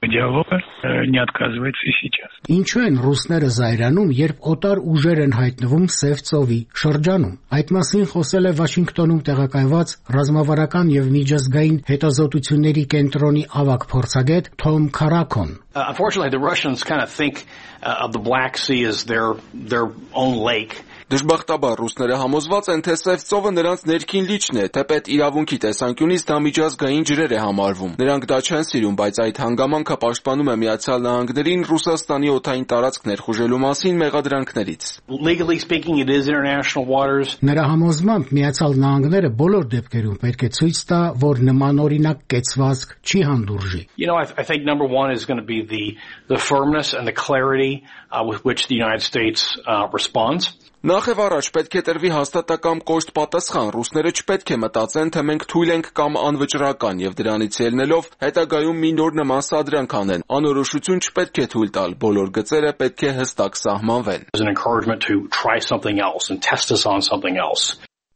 Z: диалога не отказывается и сейчас.
J: Ինչու են ռուսները զայրանում, երբ օտար ուժեր են հայտնվում Սև ծովի շրջանում։ Այդ մասին խոսել է Վաշինգտոնում տեղակայված ռազմավարական եւ միջազգային հետազոտությունների կենտրոնի ավագ փորձագետ Թոմ Քարակոն։
F: Unfortunately, the Russians kind of think of the Black Sea as their own lake.
L: Դժբախտաբար ռուսները համոզված են, թե Սև ծովը նրանց ներքին լիճն է, թեպետ իրավունքի տեսանկյունից դա միջազգային ջրեր է համարվում։ Նրանք դա չեն սիրում, բայց այդ հանգամանքը պաշտպանում է Միացյալ Նահանգներին Ռուսաստանի օդային տարածք ներխուժելու մասին մեղադրանքներից։
F: Legally speaking, it is international waters.
J: Նրա համոզմամբ Միացյալ Նահանգները բոլոր դեպքերում պետք է ցույց տա, որ նմանօրինակ կեցվածք չի հանդուրժի։
F: I think number one is going to be the firmness and the clarity with which the United States responds.
L: Նախ եւ առաջ պետք է տրվի հաստատակամ կոշտ պատասխան, ռուսները չպետք է մտածեն, թե մենք թույլ ենք կամ անվճռական եւ դրանից ելնելով հետագայում մի նոր նման սադրանք անեն։ Անորոշություն չպետք է թույլ տալ, բոլոր գծերը պետք է հստակ սահմանվեն։
F: As an encouragement to try something else and test us on something else.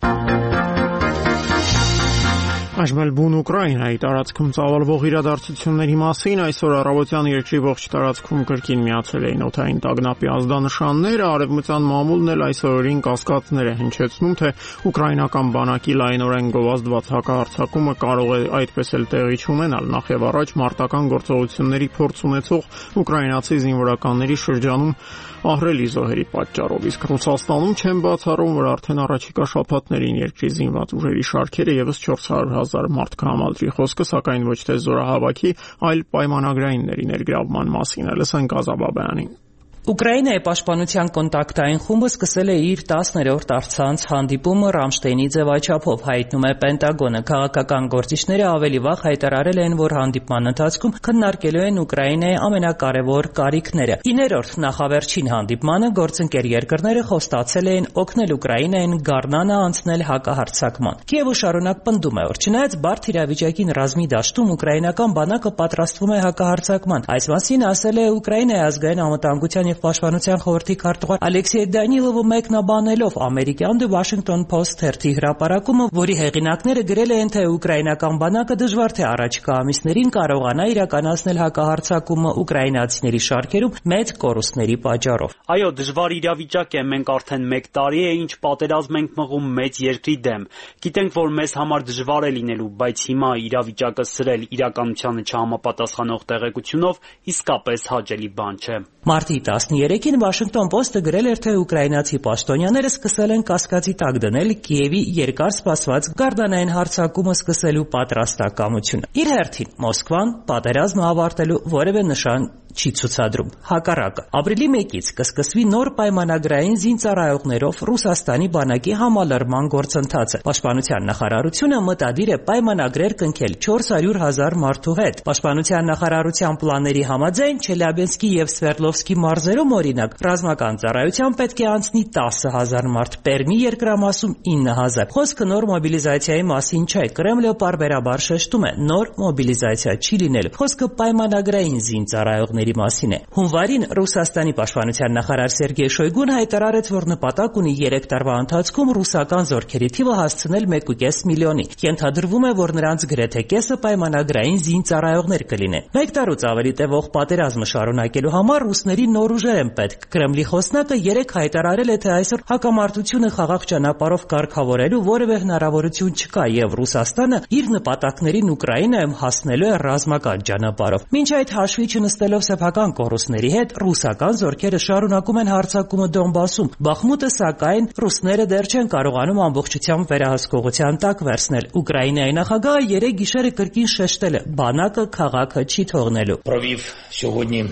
A: Այժմ բուն Ուկրաինայի տարածքում ծավալվող իրադարձությունների մասին այսօր առավոտյան երկրի ողջ տարածքում կրկին միացել էին օդային տագնապի ազդանշանները, արևմտյան մամուլն էլ այս օրերին կասկածներ է հնչեցնում, թե ուկրաինական բանակի լայնորեն գովազդված հակահարձակումը կարող է այդպես էլ տեղի չունենալ, նախ եւ առաջ մարտական գործողությունների փորձ ունեցող ուկրաինացի զինվորականների շրջանում ահռելի զոհերի պատճառով, իսկ Ռուսաստանում չեն բացառում, որ արդեն առաջիկա շաբաթներին երկրի զինված ուժերի շարքերը եւս 400,000 մարդ կհամալրի խոսքը, սակայն ոչ թե զորահավաքի, այլ պայմանագրայինների ներգրավման մասին է։ Լսենք Ազաբաբյանին։
N: Ուկրաինայի պաշտպանության կոնտակտային խումբը սկսել է իր 10-րդ առցանց հանդիպումը Ռամշտեյնի ձևաչափով, հայտնում է Պենտագոնը։ Քաղաքական գործիչները ավելի վաղ հայտարարել են, որ հանդիպման ընթացքում քննարկելու են Ուկրաինայի ամենակարևոր կարիքները։ 9-րդ նախավերջին հանդիպմանը գործընկեր երկրները խոստացել էին օգնել Ուկրաինային գարնանը անցնել հակահարձակման։ Կիևը շարունակ պնդում է, որ չնայած բարդ իրավիճակին ռազմի դաշտում ուկրաինական բանակը պատրաստվում է հակահարձակման։ Այս մասին ասել է Ուկրաինայի ազգային անվտանգության եւ պաշտպանության խորհրդի քարտուղար Ալեքսեյ Դանիլովը մեկնաբանելով ամերիկյան The Washington Post թերթի հրապարակումը, որի հեղինակները գրել են, թե ուկրաինական բանակը դժվար թե առաջիկա ամիսներին կարողանա իրականացնել հակահարձակումը ուկրաինացիների շարքերում մեծ կորուստների պատճառով։
O: Այո, դժվար իրավիճակ է, մենք արդեն 1 տարի է ինչ պատերազմ ենք մղում մեծ երկրի դեմ։ Գիտենք, որ մեզ համար դժվար է լինելու, բայց հիմա իրավիճակը սրել իրականությանը չհամապատասխանող տեղեկությունով իսկապես հաճելի բան չէ։
N: Մարտի 13-ին Washington Post-ը գրել էր, թե ուկրաինացի պաշտոնյաները սկսել են կասկածի տակ դնել Կիևի երկար սպասված գարնանային հարձակումը սկսելու պատրաստակամությունը։ Իր հերթին Մոսկվան պատերազմը ավարտելու որևէ նշան չի ցուցադրում։ Հակառակը, ապրիլի 1-ից կսկսվի նոր պայմանագրային զինծառայողներով Ռուսաստանի բանակի համալրման գործընթացը։ Պաշտպանության նախարարությունը մտադիր է պայմանագրեր կնքել 400,000 մարդու հետ։ Պաշտպանության նախարարության պլանների համաձայն Չելյաբինսկի եւ Սվերդլովսկի մարզերում օրինակ ռազմական ծառայության պետք է անցնի 10,000 մարդ, Պերմի երկրամասում 9,000։ Խոսքը նոր մոբիլիզացիայի մասին չէ։ Կրեմլը պարբերաբար շեշտում է, նոր մոբիլիզացիա չի լինելու։ Խոսքը պայմանագրային զինծառայողների մասին է։ Հունվարին Ռուսաստանի պաշտպանության նախարար Սերգեյ Շոյգուն հայտարարեց, որ նպատակ ունի 3 տարվա ընթացքում ռուսական զորքերի թիվը հասցնել 1.5 միլիոնի։ Ենթադրվում է, որ նրանց գրեթե կեսը պայմանագրային զինծառայողներ կլինեն։ 1 տարուց ավելի տևող պատերազմը շարունակելու համար ռուսների նոր ուժեր են պետք։ Կրեմլի խոսնակը 3 հայտարարել է, թե այսօր հակամարտությունը խաղաղ ճանապարհով կարգավորելու որևէ հնարավորություն չկա եւ Ռուսաստանը իր նպատակներին Ուկրաինայում հասնելու է ռազմական ճանապարհով։ Մինչ այդ հաշվի չնստելով սեփական կորուստների հետ, ռուսական զորքերը շարունակում են հարձակումը Դոնբասում։ Բախմուտը, սակայն, ռուսները դեռ չեն կարողանում ամբողջությամբ վերահսկողության տակ վերցնել։ Ուկրաինայի նախագահը 3 գիշերը կրկին շեշտել է՝ բանակը քաղաքը չի թողնելու։
R: Провів сьогодні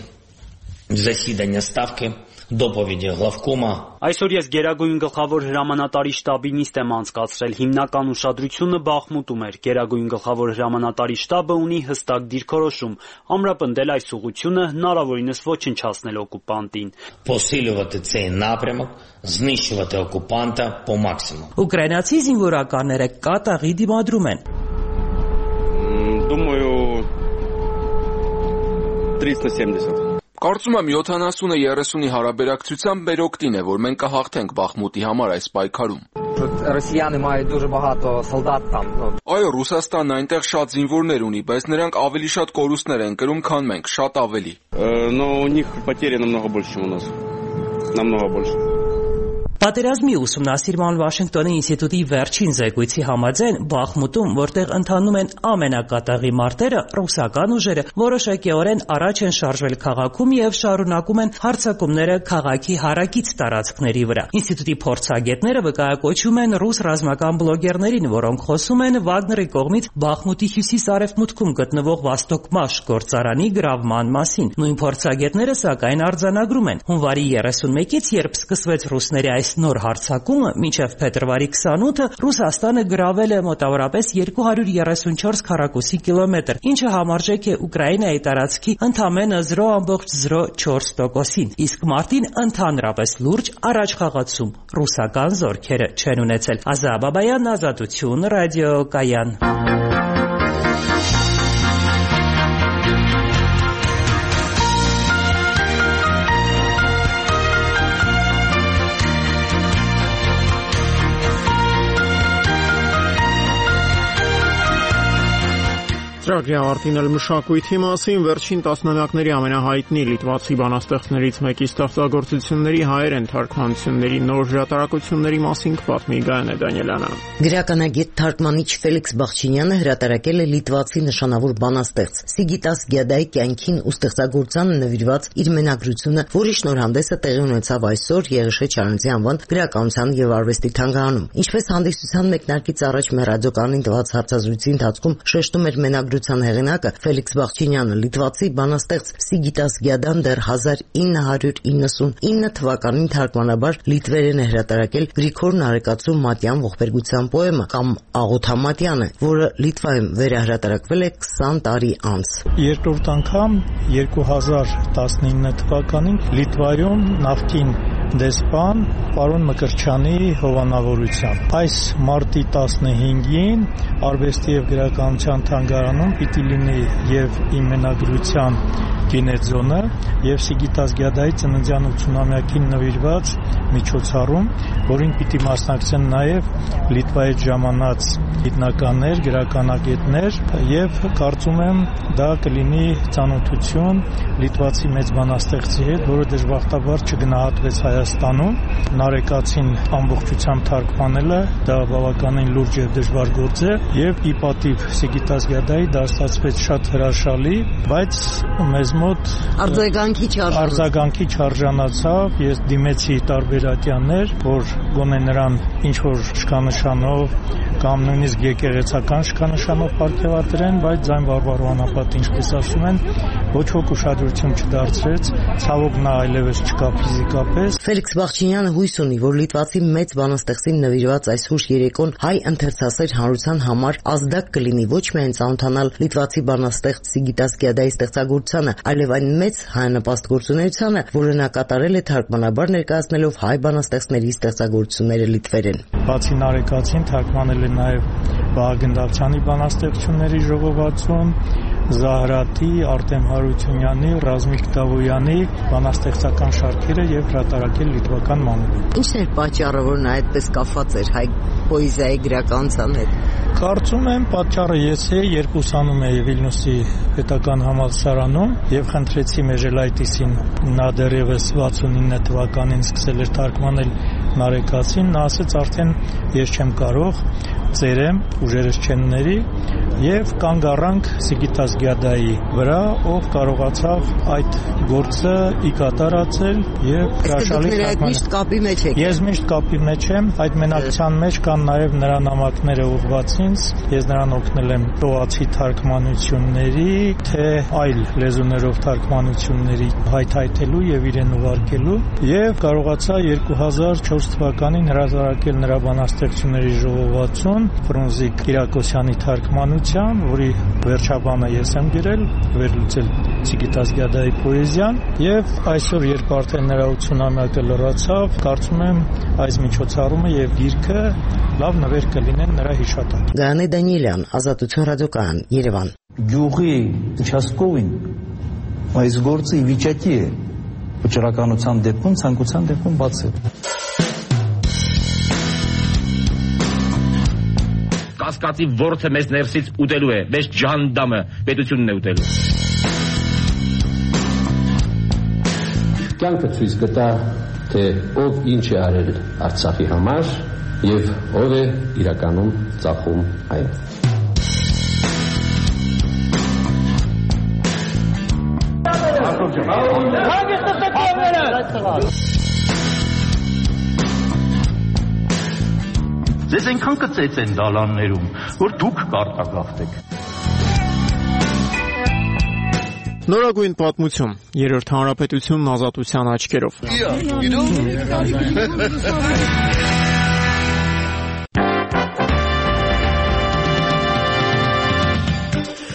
R: засідання ставки, доповіді главкома.
O: Այսօր ես Գերագույն գլխավոր հրամանատարի շտաբի նիստ եմ անցկացրել։ Հիմնական ուշադրությունը Բախմուտում էր։ Գերագույն գլխավոր հրամանատարի շտաբը ունի հստակ դիրքորոշում՝ ամրապնդել այս ուղղությունը, հնարավորինս ոչնչացնել օկուպանտին։
R: Посилювати цей напрямок, знищувати окупанта по максимуму.
N: Ուկրաինացի զինվորականները կատաղի դիմադրում են։
S: Думаю, 30/70.
L: Կարծում եմ 70-30-ի հարաբերակցությամբ մեր օգտին է, որ մենք կհաղթենք Բախմուտի համար այս պայքարում։
P: Росіяни мають дуже багато солдат там.
L: Այո, Ռուսաստանն այնտեղ շատ զինվորներ ունի, բայց նրանք ավելի շատ կորուստներ են կրում, քան մենք, շատ ավելի։
Q: Но у них потери намного больше, чем у нас. Намного больше.
N: Պատերազմի ուսումնասիրման Վաշինգտոնի ինստիտուտի վերջին զեկույցի համաձայն Բախմուտում, որտեղ ընթանում են ամենակատաղի մարտերը, ռուսական ուժերը որոշակիորեն առաջ են շարժվել քաղաքում եւ շարունակում են հարձակումները քաղաքի հարակից տարածքների վրա։ Ինստիտուտի փորձագետները վկայակոչում են ռուս ռազմական բլոգերներին, որոնք խոսում են Վագների կողմից Բախմուտի հյուսիս-արևմուտքում գտնվող Վաստոկմաշ գործարանի գրավման մասին։ Նույն փորձագետները սակայն արձանագրում են, հունվարի 31-ից, երբ սկսվեց ռուսների այս նոր հարձակումը, մինչև փետրվարի 28-ը Ռուսաստանը գրավել է մոտավորապես 234 քառակուսի կիլոմետր, ինչը համարժեք է Ուկրաինայի տարածքի ընդամենը 0.04%-ին, իսկ մարտին ընդհանրապես լուրջ առաջխաղացում ռուսական զորքերը չեն ունեցել։ Ազա Բաբայան, Ազատություն, ռադիոկայան։
A: Ծրագրի ավարտին էլ մշակույթի մասին վերջին տասնամյակների ամենահայտնի լիտվացի բանաստեղծներից մեկի ստեղծագործությունների հայերեն թարգմանությունների նոր հրատարակությունների մասին կպատմի Գայանե Դանիելյանը։
S: Գրականագետ թարգմանիչ Ֆելիքս Բախչինյանը հրատարակել է լիտվացի նշանավոր բանաստեղծ Սիգիտաս Գյադայի կյանքին ու ստեղծագործությանը նվիրված իր մենագրությունը, որի շնորհանդեսը տեղի ունեցավ այսօր Եղիշե Չարենցի անվան գրականության եւ արվեստի թանգարանում։ Ինչպես հանդիսության մեկնարկից առաջ մեր ռադիոկայանին տված հարցազրույցի ընթացքում շեշտում էր մենագրության հեղինակը Ֆելիքս Բախչինյանը, լիտվացի բանաստեղծ Սիգիտաս Գյադան դեռ 1999 թվականին թարգմանաբար լիտվերեն է հրատարակել Գրիգոր Նարեկացու Մատյան ողբերգության պոեմը կամ Աղոթամատյանը, որը Լիտվայում վերահրատարակվել է 20 տարի անց։
T: Երկրորդ անգամ 2019 թվականին Լիտվայում նախկին դեսպան պարոն Մկրտչյանի հովանավորությամբ։ Այս մարտի 15-ին արվեստի եւ գրականության թանգարանում պիտի լինի եւ իմ մենագրության գինեզոնը եւ Սիգիտաս Գյադայի ծննդյան 80-ամյակին նվիրված միջոցառում, որին պիտի մասնակցեն նաեւ Լիտվայից ժամանած գիտնականներ, գրականագետներ եւ կարծում եմ դա կլինի ծանոթություն լիտվացի մեծ բանաստեղծի հետ, որը դժբախտաբար չգնահատվեց Հայաստանում։ Նարեկացին ամբողջությամբ թարգմանելը դա բավականին լուրջ եւ դժվար գործ է եւ ի պատիվ Սիգիտաս Գյադայի դա ստացվեց շատ հրաշալի, բայց մեզ մոտ արձագանքի չարժանացավ։ Ես դիմեցի տարբեր ատյաններ, որ գոնե նրան ինչ որ շքանշանով կամ նույնիսկ եկեղեցական շքանշանով պարգևատրեն, բայց ձայն բարբառու անապատ, ինչպես ասում են, ոչ ոք ուշադրություն չդարձրեց, ցավոք նա այլևս չկա ֆիզիկապես։
S: Ֆելիքս Բախչինյանը հույս ունի, որ լիտվացի մեծ բանաստեղծին նվիրված այս հուշ երեկոն հայ ընթերցասեր հանրության համար ազդակ կլինի ոչ միայն ծանոթանալ լիտվացի բանաստեղծ Սիգիտաս Գյադայի ստեղծագործությանը, այլև այն մեծ հայանպաստ գործունեությանը, որը նա կատարել է թարգմանաբար ներկայացնելով հայ բանաստեղծների ստեղծագործությունները լիտվերեն։
T: Բացի Նարեկացին թարգմանել է նաև Վահագն Դավթյանի բանաստեղծությունների ժողովածուն, Զահրատի, Արտեմ Հարությունյանի, Ռազմիկ Դավոյանի բանաստեղծական շարքերը եւ հրատարակել լիտվական մանուկում։
S: Ինչն էր պատճառը, որ նա այդպես կապված էր հայ պոեզիայի գրականության հետ։
T: Կարծում եմ պատճառը ես երբ ուսանում էի Վիլնյուսի պետական համալսարանում եւ խնդրեցի Մեժելայտիսին, նա դեռևս 69 թվականին սկսել էր թարգմանել Նարեկացին, նա ասեց արդեն ես չեմ կարող, ծերեմ, ուժերս չեն ների եւ կանգ առանք Սիգիտաս Գյադայի վրա, ով կարողացավ այդ գործը ի կատարածել եւ հրաշալի թարգմանել։ Ես միշտ կապի մեջ եմ, այդ մենակցության մեջ կան նաեւ նրա նամակները ուղղված ինձ, ես նրան օգնել եմ տոացի թարգմանությունների, թե այլ լեզուներով թարգմանությունների հայթայթելու եւ իրեն ուղարկելու եւ կարողացա 2004 թվականին հրատարակել նրա բանաստեղծությունների ժողովածուն Ֆրունզիկ Կիրակոսյանի թարգմանությամբ, որի վերջաբանը ես եմ գրել, վերլուծել Սիգիտաս Գյադայի պոեզիան եւ այսօր երբ արդեն նրա 80-ամյակը լրացավ, կարծում եմ այս միջոցառումը եւ գիրքը լավ նվեր կլինեն նրա հիշատակին։
S: Գայանե Դանիելյան, Ազատություն ռադիոկայան, Երևան։
U: Գյուղի участковին այս գործը ի վիճակի է վճռականության դեպքում, ցանկության դեպքում բացել։
B: կասկածի ворթը մեզ ներսից ուտելու է, մեզ ջանդամը պետությունն է ուտելու։
C: Կյանքը ցույց կտա, թե ով ինչ է արել Արցախի համար եւ ով է իրականում ծախում այն։
U: Ձեզ այնքան կծեց են դալաններում, որ դուք կարտագաղթեք։
A: Նորագույն պատմություն, Երրորդ հանրապետությունն ազատության աչքերով։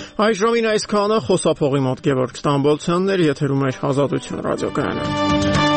A: Այժմին այսքանը, խոսափողի մոտ Գևորգ Ստամբոլցյանն էր, եթերում էր Ազատություն ռադիոկայանը։